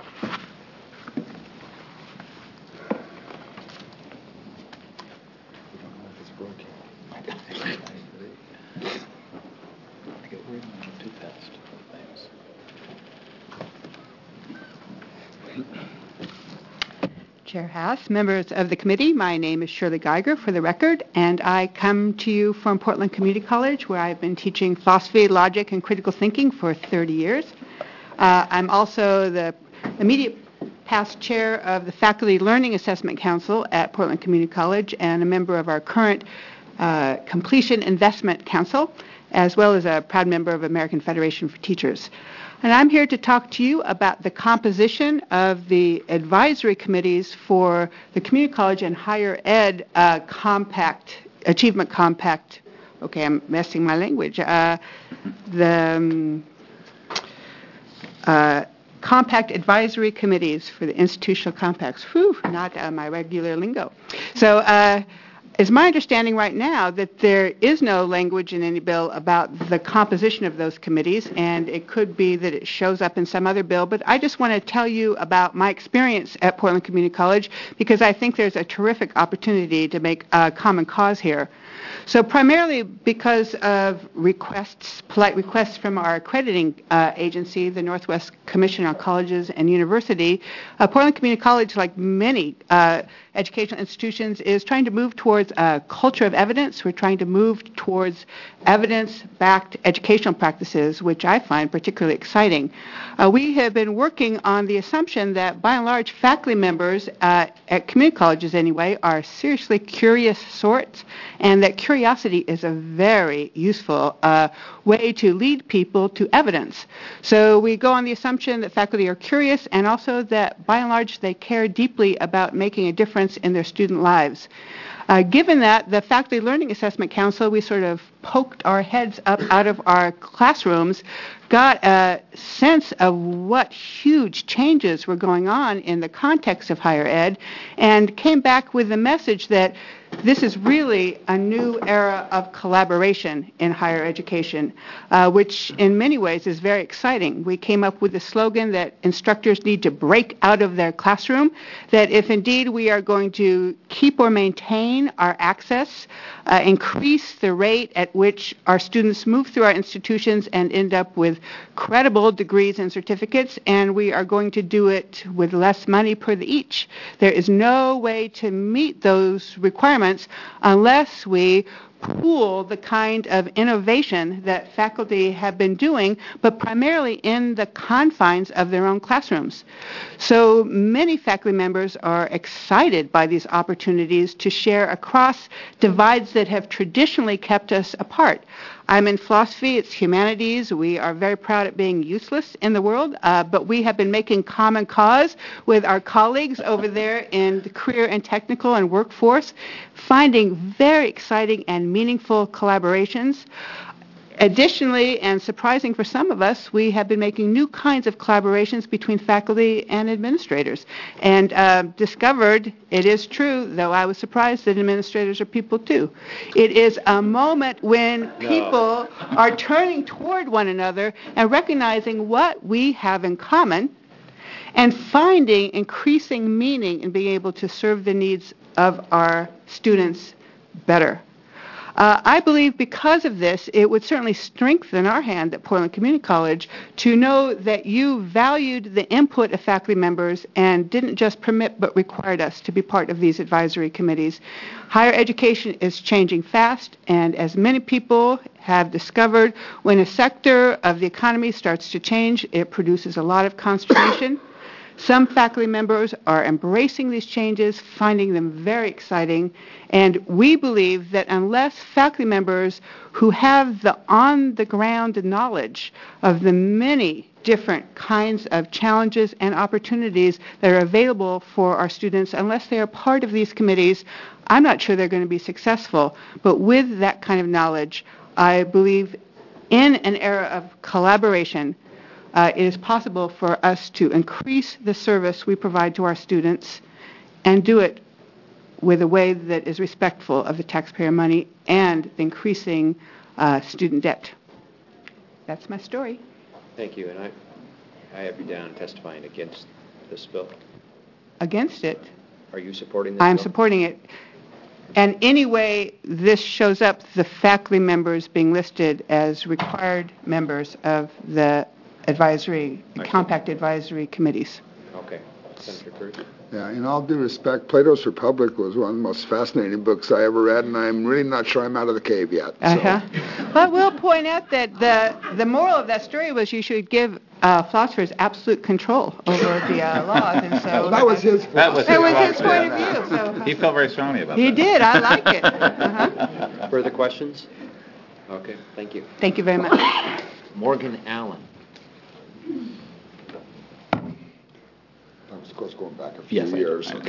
Chair Haas, members of the committee, my name is Shirley Geiger, for the record, and I come to you from Portland Community College, where I've been teaching philosophy, logic, and critical thinking for thirty years. Uh, I'm also the immediate past chair of the Faculty Learning Assessment Council at Portland Community College and a member of our current uh, Completion Investment Council, as well as a proud member of American Federation for Teachers. And I'm here to talk to you about the composition of the advisory committees for the Community College and Higher Ed uh, Compact, Achievement Compact. Okay, I'm messing my language. Uh, the um, uh, Compact Advisory Committees for the Institutional Compacts. Whew, not uh, my regular lingo. So, uh, it's my understanding right now that there is no language in any bill about the composition of those committees, and it could be that it shows up in some other bill, but I just want to tell you about my experience at Portland Community College because I think there's a terrific opportunity to make a common cause here. So primarily because of requests, polite requests from our accrediting uh, agency, the Northwest Commission on Colleges and University, uh, Portland Community College, like many uh, educational institutions, is trying to move towards a culture of evidence. We're trying to move towards evidence-backed educational practices, which I find particularly exciting. Uh, we have been working on the assumption that, by and large, faculty members uh, at community colleges, anyway, are seriously curious sorts, and that curiosity is a very useful uh, way to lead people to evidence. So we go on the assumption that faculty are curious and also that, by and large, they care deeply about making a difference in their student lives. Uh, given that, the Faculty Learning Assessment Council, we sort of poked our heads up out of our classrooms, got a sense of what huge changes were going on in the context of higher ed, and came back with the message that this is really a new era of collaboration in higher education, uh, which in many ways is very exciting. We came up with the slogan that instructors need to break out of their classroom, that if indeed we are going to keep or maintain our access, uh, increase the rate at which our students move through our institutions and end up with credible degrees and certificates, and we are going to do it with less money per the each. There is no way to meet those requirements unless we pool the kind of innovation that faculty have been doing, but primarily in the confines of their own classrooms. So many faculty members are excited by these opportunities to share across divides that have traditionally kept us apart. I'm in philosophy, it's humanities. We are very proud at being useless in the world, uh, but we have been making common cause with our colleagues over there in the career and technical and workforce, finding very exciting and meaningful collaborations. Additionally, and surprising for some of us, we have been making new kinds of collaborations between faculty and administrators, and uh, discovered, it is true, though I was surprised that administrators are people too. It is a moment when people are turning toward one another and recognizing what we have in common and finding increasing meaning in being able to serve the needs of our students better. Uh, I believe because of this, it would certainly strengthen our hand at Portland Community College to know that you valued the input of faculty members and didn't just permit but required us to be part of these advisory committees. Higher education is changing fast, and as many people have discovered, when a sector of the economy starts to change, it produces a lot of consternation. Some faculty members are embracing these changes, finding them very exciting, and we believe that unless faculty members who have the on-the-ground knowledge of the many different kinds of challenges and opportunities that are available for our students, unless they are part of these committees, I'm not sure they're going to be successful. But with that kind of knowledge, I believe in an era of collaboration, Uh, it is possible for us to increase the service we provide to our students and do it with a way that is respectful of the taxpayer money and the increasing uh, student debt. That's my story. Thank you, and I, I have you down testifying against this bill. Against it? Are you supporting this I'm bill? supporting it. And any way this shows up, the faculty members being listed as required members of the advisory, compact advisory committees. Okay. Senator Cruz? Yeah, in all due respect, Plato's Republic was one of the most fascinating books I ever read, and I'm really not sure I'm out of the cave yet. So. Uh-huh. But we'll point out that the, the moral of that story was you should give uh, philosophers absolute control over the uh, laws. And so that was his That was that his, was his point philosophy. of view. So. He felt very strongly about He that. did. I like it. Uh-huh. Further questions? Okay, thank you. Thank you very much. Morgan Allen. That was, of course, going back a few Yes, I- years. I know.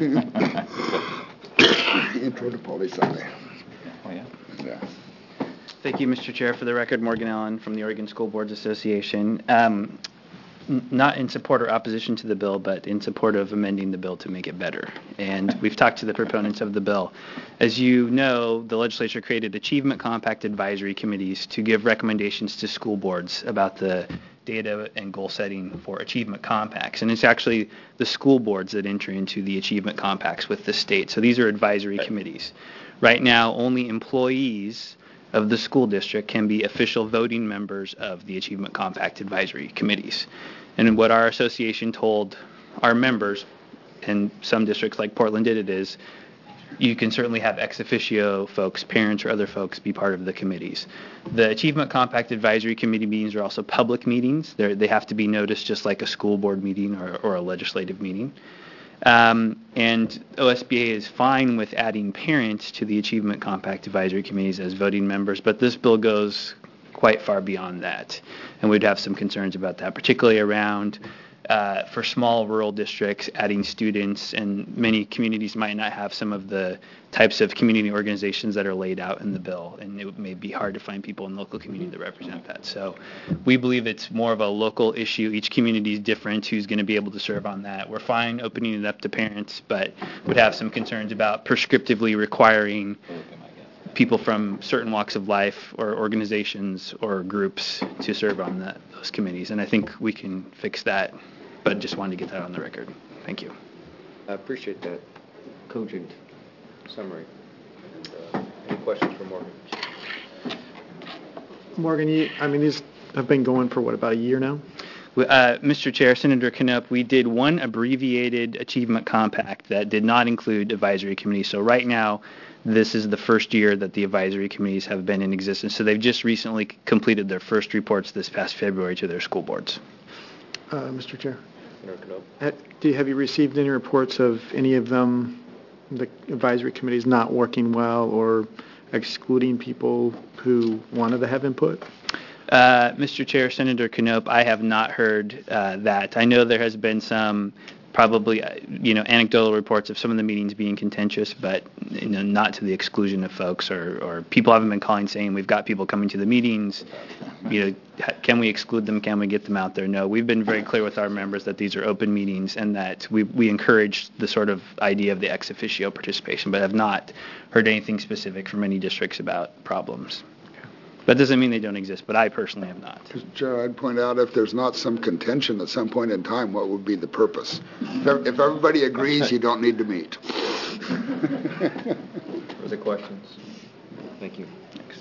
Okay. Intro to Poli Sci. Oh, yeah. Yeah. Thank you, Mister Chair. For the record, Morgan Allen from the Oregon School Boards Association. Um, n- not in support or opposition to the bill, but in support of amending the bill to make it better. And we've talked to the proponents of the bill. As you know, the legislature created Achievement Compact Advisory Committees to give recommendations to school boards about the data and goal setting for achievement compacts. And it's actually the school boards that enter into the achievement compacts with the state. So these are advisory committees. Right now, only employees of the school district can be official voting members of the Achievement Compact Advisory Committees. And what our association told our members, and some districts like Portland did it, is you can certainly have ex officio folks, parents or other folks, be part of the committees. The Achievement Compact Advisory Committee meetings are also public meetings. They're, they have to be noticed just like a school board meeting or, or a legislative meeting. Um, and O S B A is fine with adding parents to the Achievement Compact Advisory Committees as voting members, but this bill goes quite far beyond that. And we'd have some concerns about that, particularly around uh, for small rural districts, adding students, and many communities might not have some of the types of community organizations that are laid out in the bill, and it may be hard to find people in the local community that represent that. So we believe it's more of a local issue. Each community is different who's going to be able to serve on that. We're fine opening it up to parents, but would have some concerns about prescriptively requiring people from certain walks of life or organizations or groups to serve on that, those committees. And I think we can fix that, but just wanted to get that on the record. Thank you. I appreciate that cogent summary. Uh, any questions for Morgan? Morgan, you, I mean, these have been going for, what, about a year now? Uh, Mister Chair, Senator Canup, we did one abbreviated achievement compact that did not include advisory committees. So right now, this is the first year that the advisory committees have been in existence. So they've just recently c- completed their first reports this past February to their school boards. Uh, Mister Chair, uh, do you, have you received any reports of any of them, the advisory committees not working well or excluding people who wanted to have input? Uh, Mister Chair, Senator Canup, I have not heard uh, that. I know there has been some probably, uh, you know, anecdotal reports of some of the meetings being contentious, but, you know, not to the exclusion of folks, or, or people haven't been calling saying we've got people coming to the meetings, you know, can we exclude them, can we get them out there? No, we've been very clear with our members that these are open meetings and that we, we encourage the sort of idea of the ex officio participation, but have not heard anything specific from any districts about problems. That doesn't mean they don't exist, but I personally have not. Mister Chair, I'd point out if there's not some contention at some point in time, what would be the purpose? If ev- if everybody agrees, you don't need to meet. Other questions? Thank you.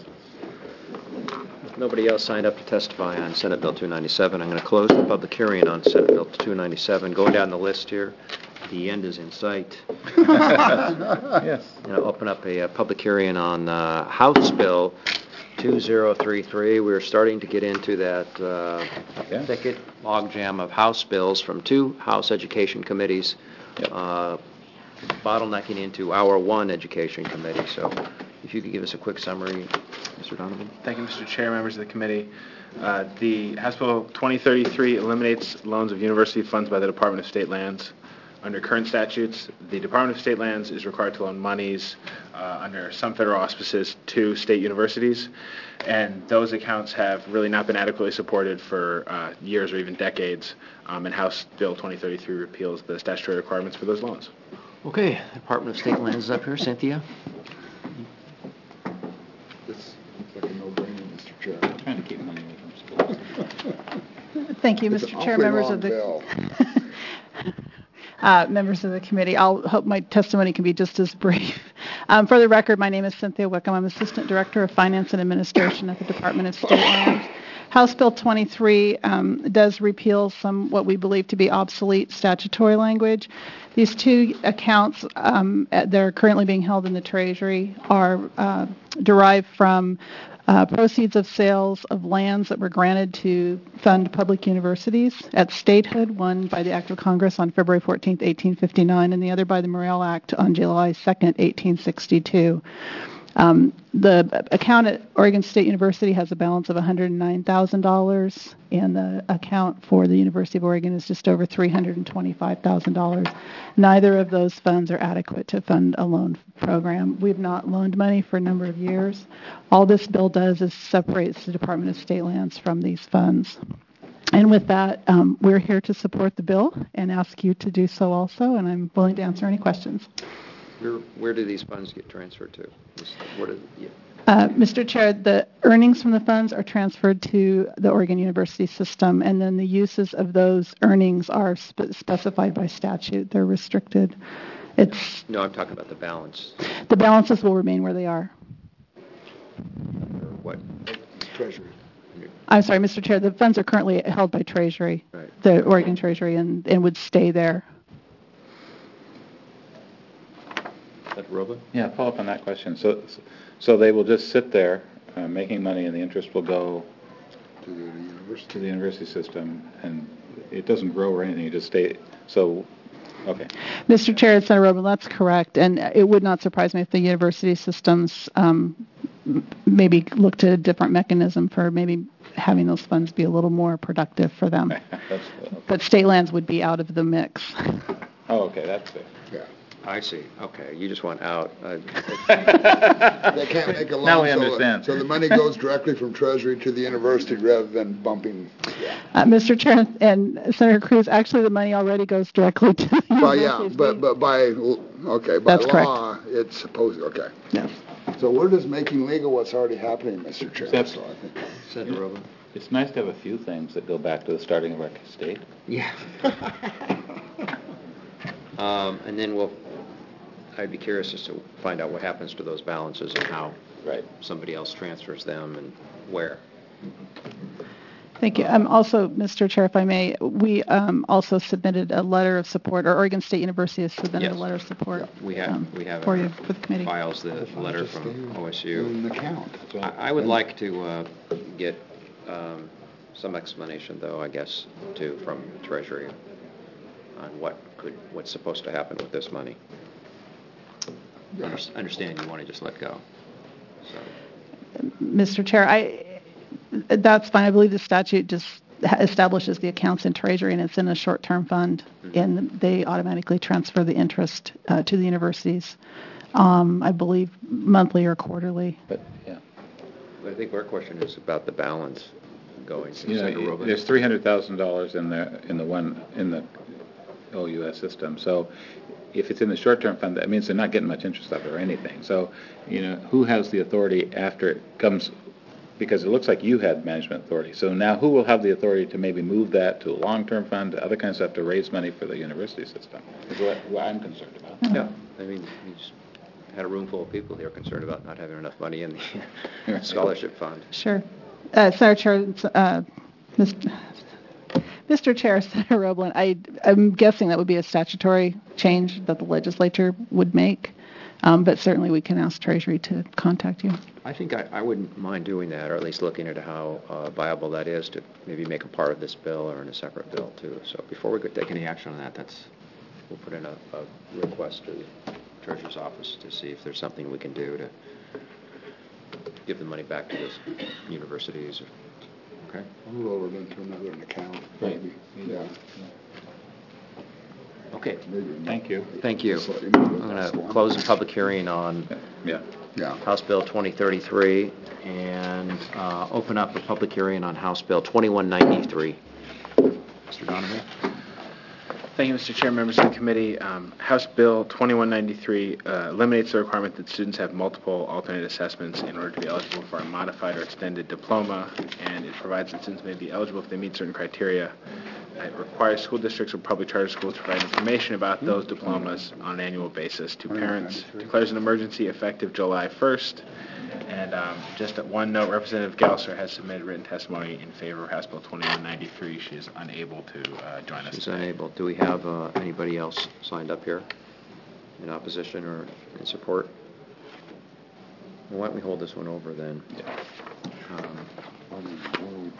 If nobody else signed up to testify on Senate Bill two ninety-seven, I'm going to close the public hearing on Senate Bill two ninety-seven. Going down the list here, the end is in sight. Yes. I'm going to open up a, uh public hearing on uh, House Bill two thousand thirty-three. We're starting to get into that uh, Yeah. thicket, logjam of House bills from two House Education Committees, Yep. uh, bottlenecking into our one Education Committee. So if you could give us a quick summary, Mister Donovan. Thank you, Mister Chair, members of the committee. Uh, The House Bill twenty thirty-three eliminates loans of university funds by the Department of State Lands. Under current statutes, the Department of State Lands is required to loan monies uh, under some federal auspices to state universities, and those accounts have really not been adequately supported for uh, years or even decades, um, and House Bill twenty thirty-three repeals the statutory requirements for those loans. Okay, Department of State Lands is up here. Cynthia? This looks like a no-brainer, Mister Chair. Trying to keep money away from schools. Thank you, It's Mister an Chair, awfully members long of the bill. uh, members of the committee. I'll hope my testimony can be just as brief. Um, for the record, my name is Cynthia Wickham. I'm Assistant Director of Finance and Administration at the Department of State Lands. House Bill twenty-three um, does repeal some what we believe to be obsolete statutory language. These two accounts um, that are currently being held in the Treasury are uh, derived from Uh, proceeds of sales of lands that were granted to fund public universities at statehood, one by the Act of Congress on February fourteenth, eighteen fifty-nine, and the other by the Morrill Act on July second, eighteen sixty-two. Um, the account at Oregon State University has a balance of one hundred nine thousand dollars, and the account for the University of Oregon is just over three hundred twenty-five thousand dollars. Neither of those funds are adequate to fund a loan program. We've not loaned money for a number of years. All this bill does is separates the Department of State Lands from these funds. And with that, um, we're here to support the bill and ask you to do so also, and I'm willing to answer any questions. Where, where do these funds get transferred to? What is, yeah. Uh, Mister Chair, the earnings from the funds are transferred to the Oregon University system, and then the uses of those earnings are spe- specified by statute. They're restricted. It's No, I'm talking about the balance. the balances will remain where they are. Or what? Treasury. I'm sorry, Mister Chair, the funds are currently held by Treasury, Right. the Oregon Treasury, and, and would stay there. That Roba? Yeah, follow up on that question. So, so they will just sit there, uh, making money, and the interest will go To the university. to the university system, and it doesn't grow or anything, it just stay, so, okay. Mister Chair, it's Senator Robin, that's correct, and it would not surprise me if the university systems um, m- maybe looked at a different mechanism for maybe having those funds be a little more productive for them. That's, okay. But state lands would be out of the mix. Oh, okay, that's fair. Yeah. I see. Okay, you just want out. Uh, They can't make a loan. Now we so- understand. So the money goes directly from Treasury to the university rather than bumping. Uh, Mister Chair and Senator Cruz, actually the money already goes directly to the Well, yeah, universities. but, but by, okay, by That's correct. law, it's supposed, okay. Yes. So we're just making legal what's already happening, Mister Chair. Except- So I think- Senator Roba? It's nice to have a few things that go back to the starting of our state. Yeah. um, and then we'll, I'd be curious as to find out what happens to those balances and how Right. somebody else transfers them and where. Thank you. Um, also, Mister Chair, if I may, we um, also submitted a letter of support, or Oregon State University has submitted Yes. a letter of support We have, um, we have for in you, our for the committee. files the letter from O S U. In the count. I I would like to uh, get um, some explanation, though, I guess, too, from Treasury on what could, what's supposed to happen with this money. Under- Understand you want to just let go. So, Mister Chair, I, that's fine. I believe the statute just establishes the accounts in Treasury, and it's in a short-term fund, Mm-hmm. and they automatically transfer the interest uh, to the universities, um, I believe monthly or quarterly. But, yeah. I think our question is about the balance going. You know, Senator Rubin. there's three hundred thousand dollars in the, in the one, in the O U S system. So if it's in the short-term fund, that means they're not getting much interest out of it or anything. So, you know, who has the authority after it comes, because it looks like you had management authority. So now who will have the authority to maybe move that to a long-term fund, to other kinds of stuff, to raise money for the university system? Is what, what I'm concerned about. Yeah, I mean, you just had a room full of people here concerned about not having enough money in the scholarship fund. Sure. Uh, Senator Chair, uh, Mister Chair, Senator Roblin, I, I'm guessing that would be a statutory change that the legislature would make, um, but certainly we can ask Treasury to contact you. I think I, I wouldn't mind doing that, or at least looking at how uh, viable that is to maybe make a part of this bill or in a separate bill, too. So before we could take any action on that, that's, we'll put in a, a request to the Treasurer's office to see if there's something we can do to give the money back to the universities. Okay? I'll roll it into another account, Right. maybe. Yeah. Okay. Thank you. Thank you. Just let you know I'm that going that's to one. close the public hearing on Yeah. Yeah. House Bill twenty thirty-three and uh, open up a public hearing on House Bill twenty-one ninety-three. Mister Donovan? Thank you, Mister Chair, members of the committee. Um, House Bill twenty-one ninety-three uh, eliminates the requirement that students have multiple alternate assessments in order to be eligible for a modified or extended diploma, and it provides that students may be eligible if they meet certain criteria. It requires school districts or public charter schools to provide information about those diplomas on an annual basis to parents. Declares an emergency effective July first. And um, just at one note, Representative Gelser has submitted written testimony in favor of House Bill twenty-one ninety-three. She is unable to uh, join us She's today. unable. Do we have uh, anybody else signed up here in opposition or in support? Well, why don't we hold this one over then? Um,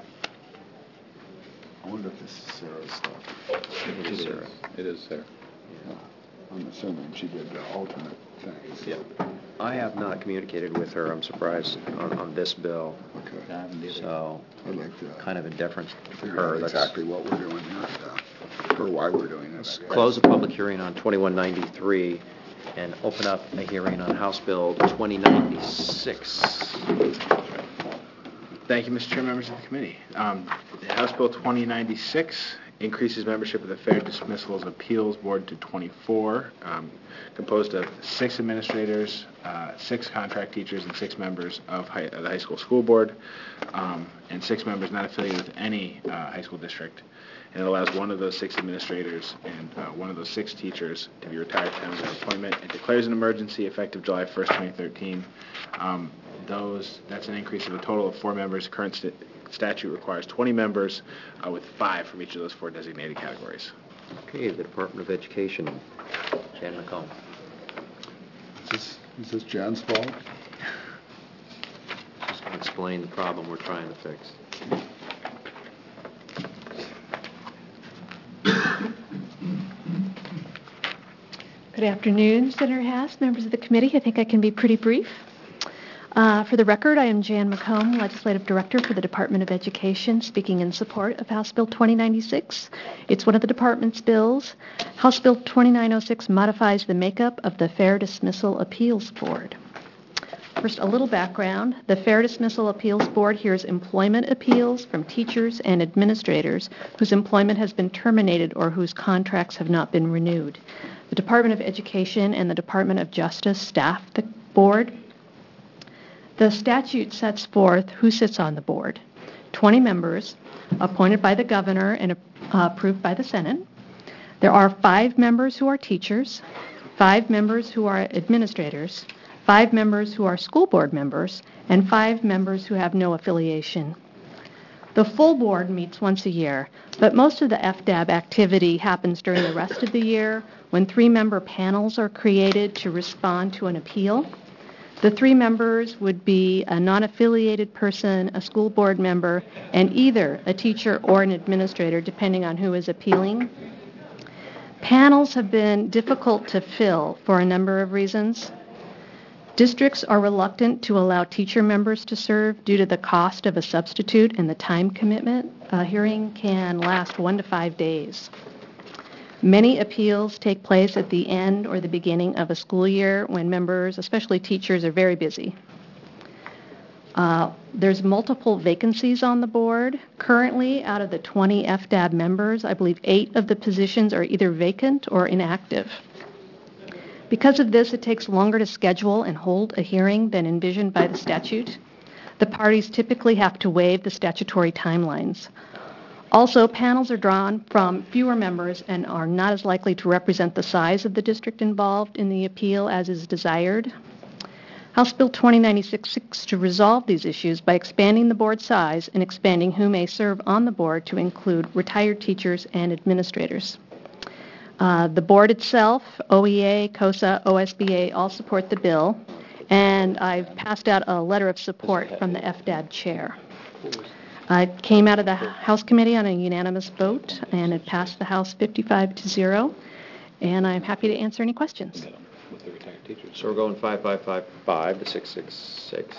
I wonder if this is Sarah's stuff. It is Sarah. It is, sir. Yeah. I'm assuming she did the alternate things. Yeah. I have not communicated with her, I'm surprised, on, on this bill. Okay. So, I'd like to kind of indifference to figure her. out That's- exactly what we're doing here, uh, or why we're doing this. Close the public hearing on twenty-one ninety-three and open up a hearing on House Bill twenty ninety-six. Thank you, Mister Chair, members of the committee. Um, House Bill twenty ninety-six increases membership of the Fair Dismissals Appeals Board to twenty-four, um, composed of six administrators, uh, six contract teachers, and six members of, high, of the high school school board, um, and six members not affiliated with any uh, high school district. And it allows one of those six administrators and uh, one of those six teachers to be retired at the time of their appointment. It declares an emergency effective July first, twenty thirteen. Um, those, that's an increase of a total of four members. Current st- statute requires twenty members, uh, with five from each of those four designated categories. Okay, the Department of Education, Jan McComb. Is this, is this Jan's fault? Just going to explain the problem we're trying to fix. Good afternoon, Senator Haas, members of the committee. I think I can be pretty brief. Uh, for the record, I am Jan McComb, Legislative Director for the Department of Education, speaking in support of House Bill twenty ninety-six. It's one of the department's bills. House Bill twenty-nine oh six modifies the makeup of the Fair Dismissal Appeals Board. First, a little background. The Fair Dismissal Appeals Board hears employment appeals from teachers and administrators whose employment has been terminated or whose contracts have not been renewed. The Department of Education and the Department of Justice staff the board. The statute sets forth who sits on the board. twenty members appointed by the governor and uh, approved by the Senate. There are five members who are teachers, five members who are administrators, five members who are school board members, and five members who have no affiliation. The full board meets once a year, but most of the F D A B activity happens during the rest of the year when three-member panels are created to respond to an appeal. The three members would be a non-affiliated person, a school board member, and either a teacher or an administrator, depending on who is appealing. Panels have been difficult to fill for a number of reasons. Districts are reluctant to allow teacher members to serve due to the cost of a substitute and the time commitment. A hearing can last one to five days. Many appeals take place at the end or the beginning of a school year when members, especially teachers, are very busy. Uh, there's multiple vacancies on the board. Currently, out of the twenty F D A B members, I believe eight of the positions are either vacant or inactive. Because of this, it takes longer to schedule and hold a hearing than envisioned by the statute. The parties typically have to waive the statutory timelines. Also, panels are drawn from fewer members and are not as likely to represent the size of the district involved in the appeal as is desired. House Bill twenty ninety-six seeks to resolve these issues by expanding the board size and expanding who may serve on the board to include retired teachers and administrators. Uh, the board itself, O E A, COSA, O S B A, all support the bill, and I've passed out a letter of support from the F D A B chair. Uh, it came out of the House committee on a unanimous vote, and it passed the House fifty-five to zero, and I'm happy to answer any questions. So we're going five five five five to six six six.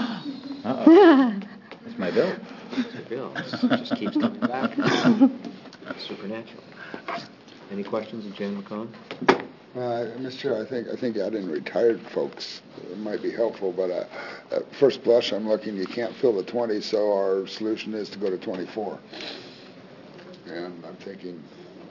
Uh-oh. That's my bill. That's your bill. It just keeps coming back. Supernatural. Any questions of Jan McCone? Uh, Mister Chair, I think I think adding retired folks might be helpful, but uh, at first blush, I'm looking, you can't fill the twenty, so our solution is to go to twenty-four. And I'm thinking...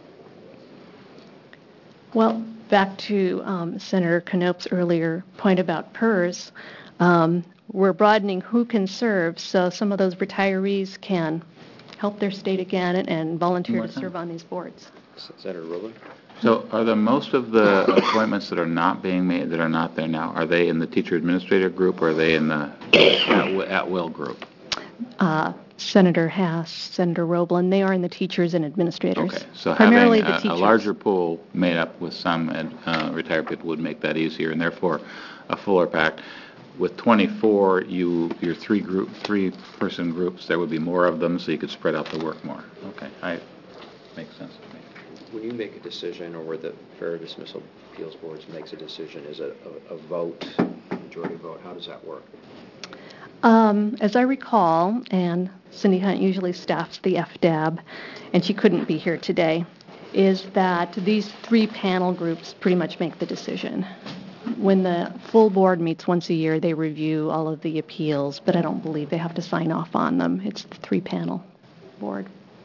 Well, back to um, Senator Knope's earlier point about P E R S, um, we're broadening who can serve, so some of those retirees can help their state again and, and volunteer to serve on these boards. Senator Rowland? So are the most of the appointments that are not being made, that are not there now, are they in the teacher administrator group or are they in the at, at will group? Uh, Senator Hass, Senator Roblin, they are in the teachers and administrators. Okay, so primarily having the a, teachers. a larger pool made up with some uh, retired people would make that easier, and therefore a fuller pack. With twenty-four, you your three group three person groups, there would be more of them, so you could spread out the work more. Okay, I makes sense to me. When you make a decision, or where the Fair Dismissal Appeals Board makes a decision, is it a, a vote, majority vote? How does that work? Um, as I recall, and Cindy Hunt usually staffs the F D A B, and she couldn't be here today, is that these three panel groups pretty much make the decision. When the full board meets once a year, they review all of the appeals, but I don't believe they have to sign off on them. It's the three panel board.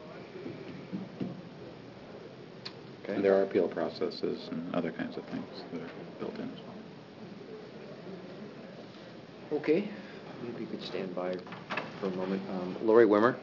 Okay. And there are appeal processes and other kinds of things that are built in as well. Okay. Maybe you could stand by for a moment. Um, Lori Wimmer.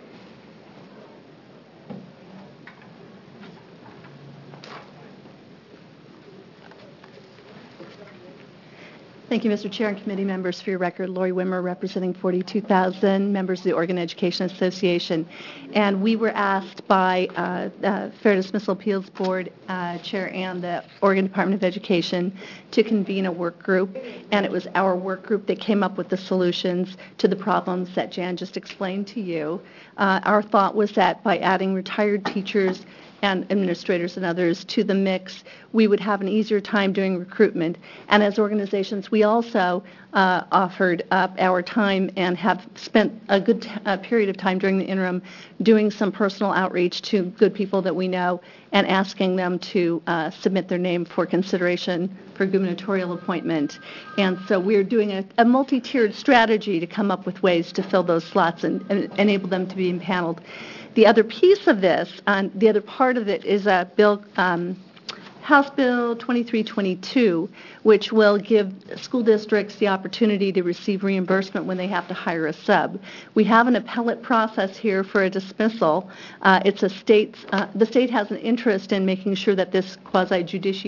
Thank you, Mister Chair and committee members. For your record, Lori Wimmer, representing forty-two thousand members of the Oregon Education Association. And we were asked by uh, uh, Fair Dismissal Appeals Board uh, Chair and the Oregon Department of Education to convene a work group. And it was our work group that came up with the solutions to the problems that Jan just explained to you. Uh, our thought was that by adding retired teachers and administrators and others to the mix, we would have an easier time doing recruitment. And as organizations, we also uh, offered up our time and have spent a good t- uh, period of time during the interim doing some personal outreach to good people that we know and asking them to uh, submit their name for consideration for gubernatorial appointment. And so we're doing a, a multi-tiered strategy to come up with ways to fill those slots and, and enable them to be impaneled. The other piece of this, um, the other part of it is a bill, um, House Bill twenty-three twenty-two, which will give school districts the opportunity to receive reimbursement when they have to hire a sub. We have an appellate process here for a dismissal. Uh, it's a state, uh, the state has an interest in making sure that this quasi-judicial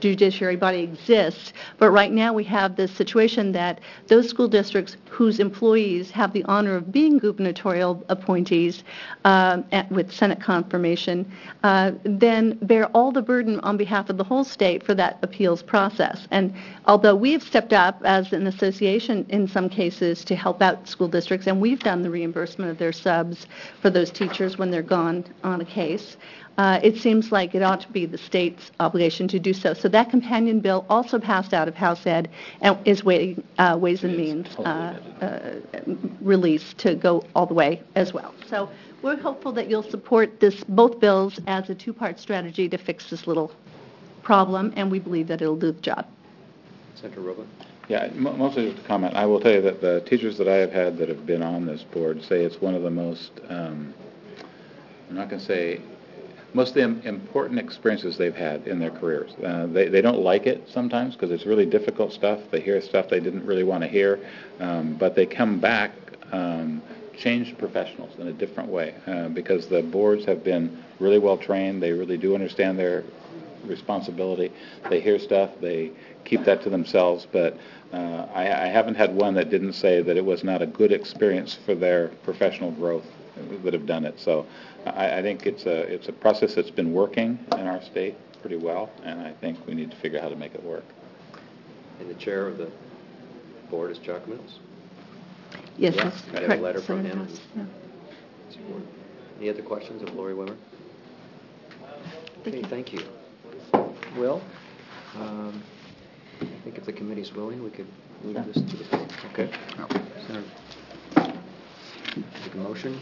judiciary body exists, but right now we have this situation that those school districts whose employees have the honor of being gubernatorial appointees um, at, with Senate confirmation, uh, then bear all the burden on behalf of the whole state for that appeals process. And although we have stepped up as an association in some cases to help out school districts, and we've done the reimbursement of their subs for those teachers when they're gone on a case, Uh, it seems like it ought to be the state's obligation to do so. So that companion bill also passed out of House Ed and is waiting, uh, Ways and Means uh, uh, release to go all the way as well. So we're hopeful that you'll support this, both bills, as a two-part strategy to fix this little problem, and we believe that it'll do the job. Senator Rowland? Yeah, m- mostly just a comment. I will tell you that the teachers that I have had that have been on this board say it's one of the most, um, I'm not going to say, most of the im- important experiences they've had in their careers. Uh, they, they don't like it sometimes because it's really difficult stuff. They hear stuff they didn't really want to hear, um, but they come back um, changed professionals in a different way uh, because the boards have been really well trained. They really do understand their responsibility. They hear stuff. They keep that to themselves, but uh, I, I haven't had one that didn't say that it was not a good experience for their professional growth that have done it. So I, I think it's a it's a process that's been working in our state pretty well, and I think we need to figure out how to make it work. And the chair of the board is Chuck Mills. Yes, Yeah, that's I have correct. a letter from Senator him. House, yeah. Any other questions of Lori Wimmer? Thank Okay, you. thank you. Will, um, I think if the committee's willing, we could move this to the floor. Okay. Senator, take a motion.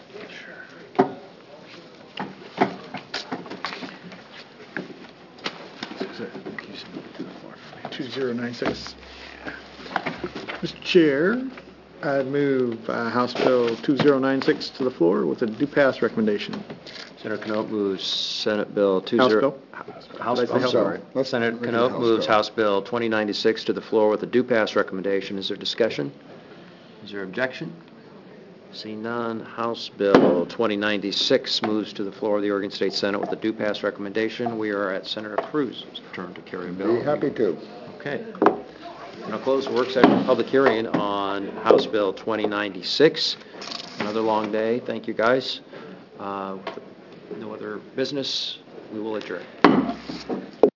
two zero nine six. Mister Chair, I move uh, House Bill two zero nine six to the floor with a do pass recommendation. Senator Knope moves Senate Bill two House zero. Bill? House, Did I say I'm House sorry. Bill? Senator Look at Knope House moves Bill. House Bill twenty ninety-six to the floor with a do pass recommendation. Is there discussion? Is there objection? Seeing none, House Bill twenty ninety-six moves to the floor of the Oregon State Senate with a do pass recommendation. We are at Senator Cruz's turn to carry a bill. Be happy to. Okay. And I'll close the work session public hearing on House Bill twenty ninety-six. Another long day. Thank you, guys. Uh, no other business. We will adjourn.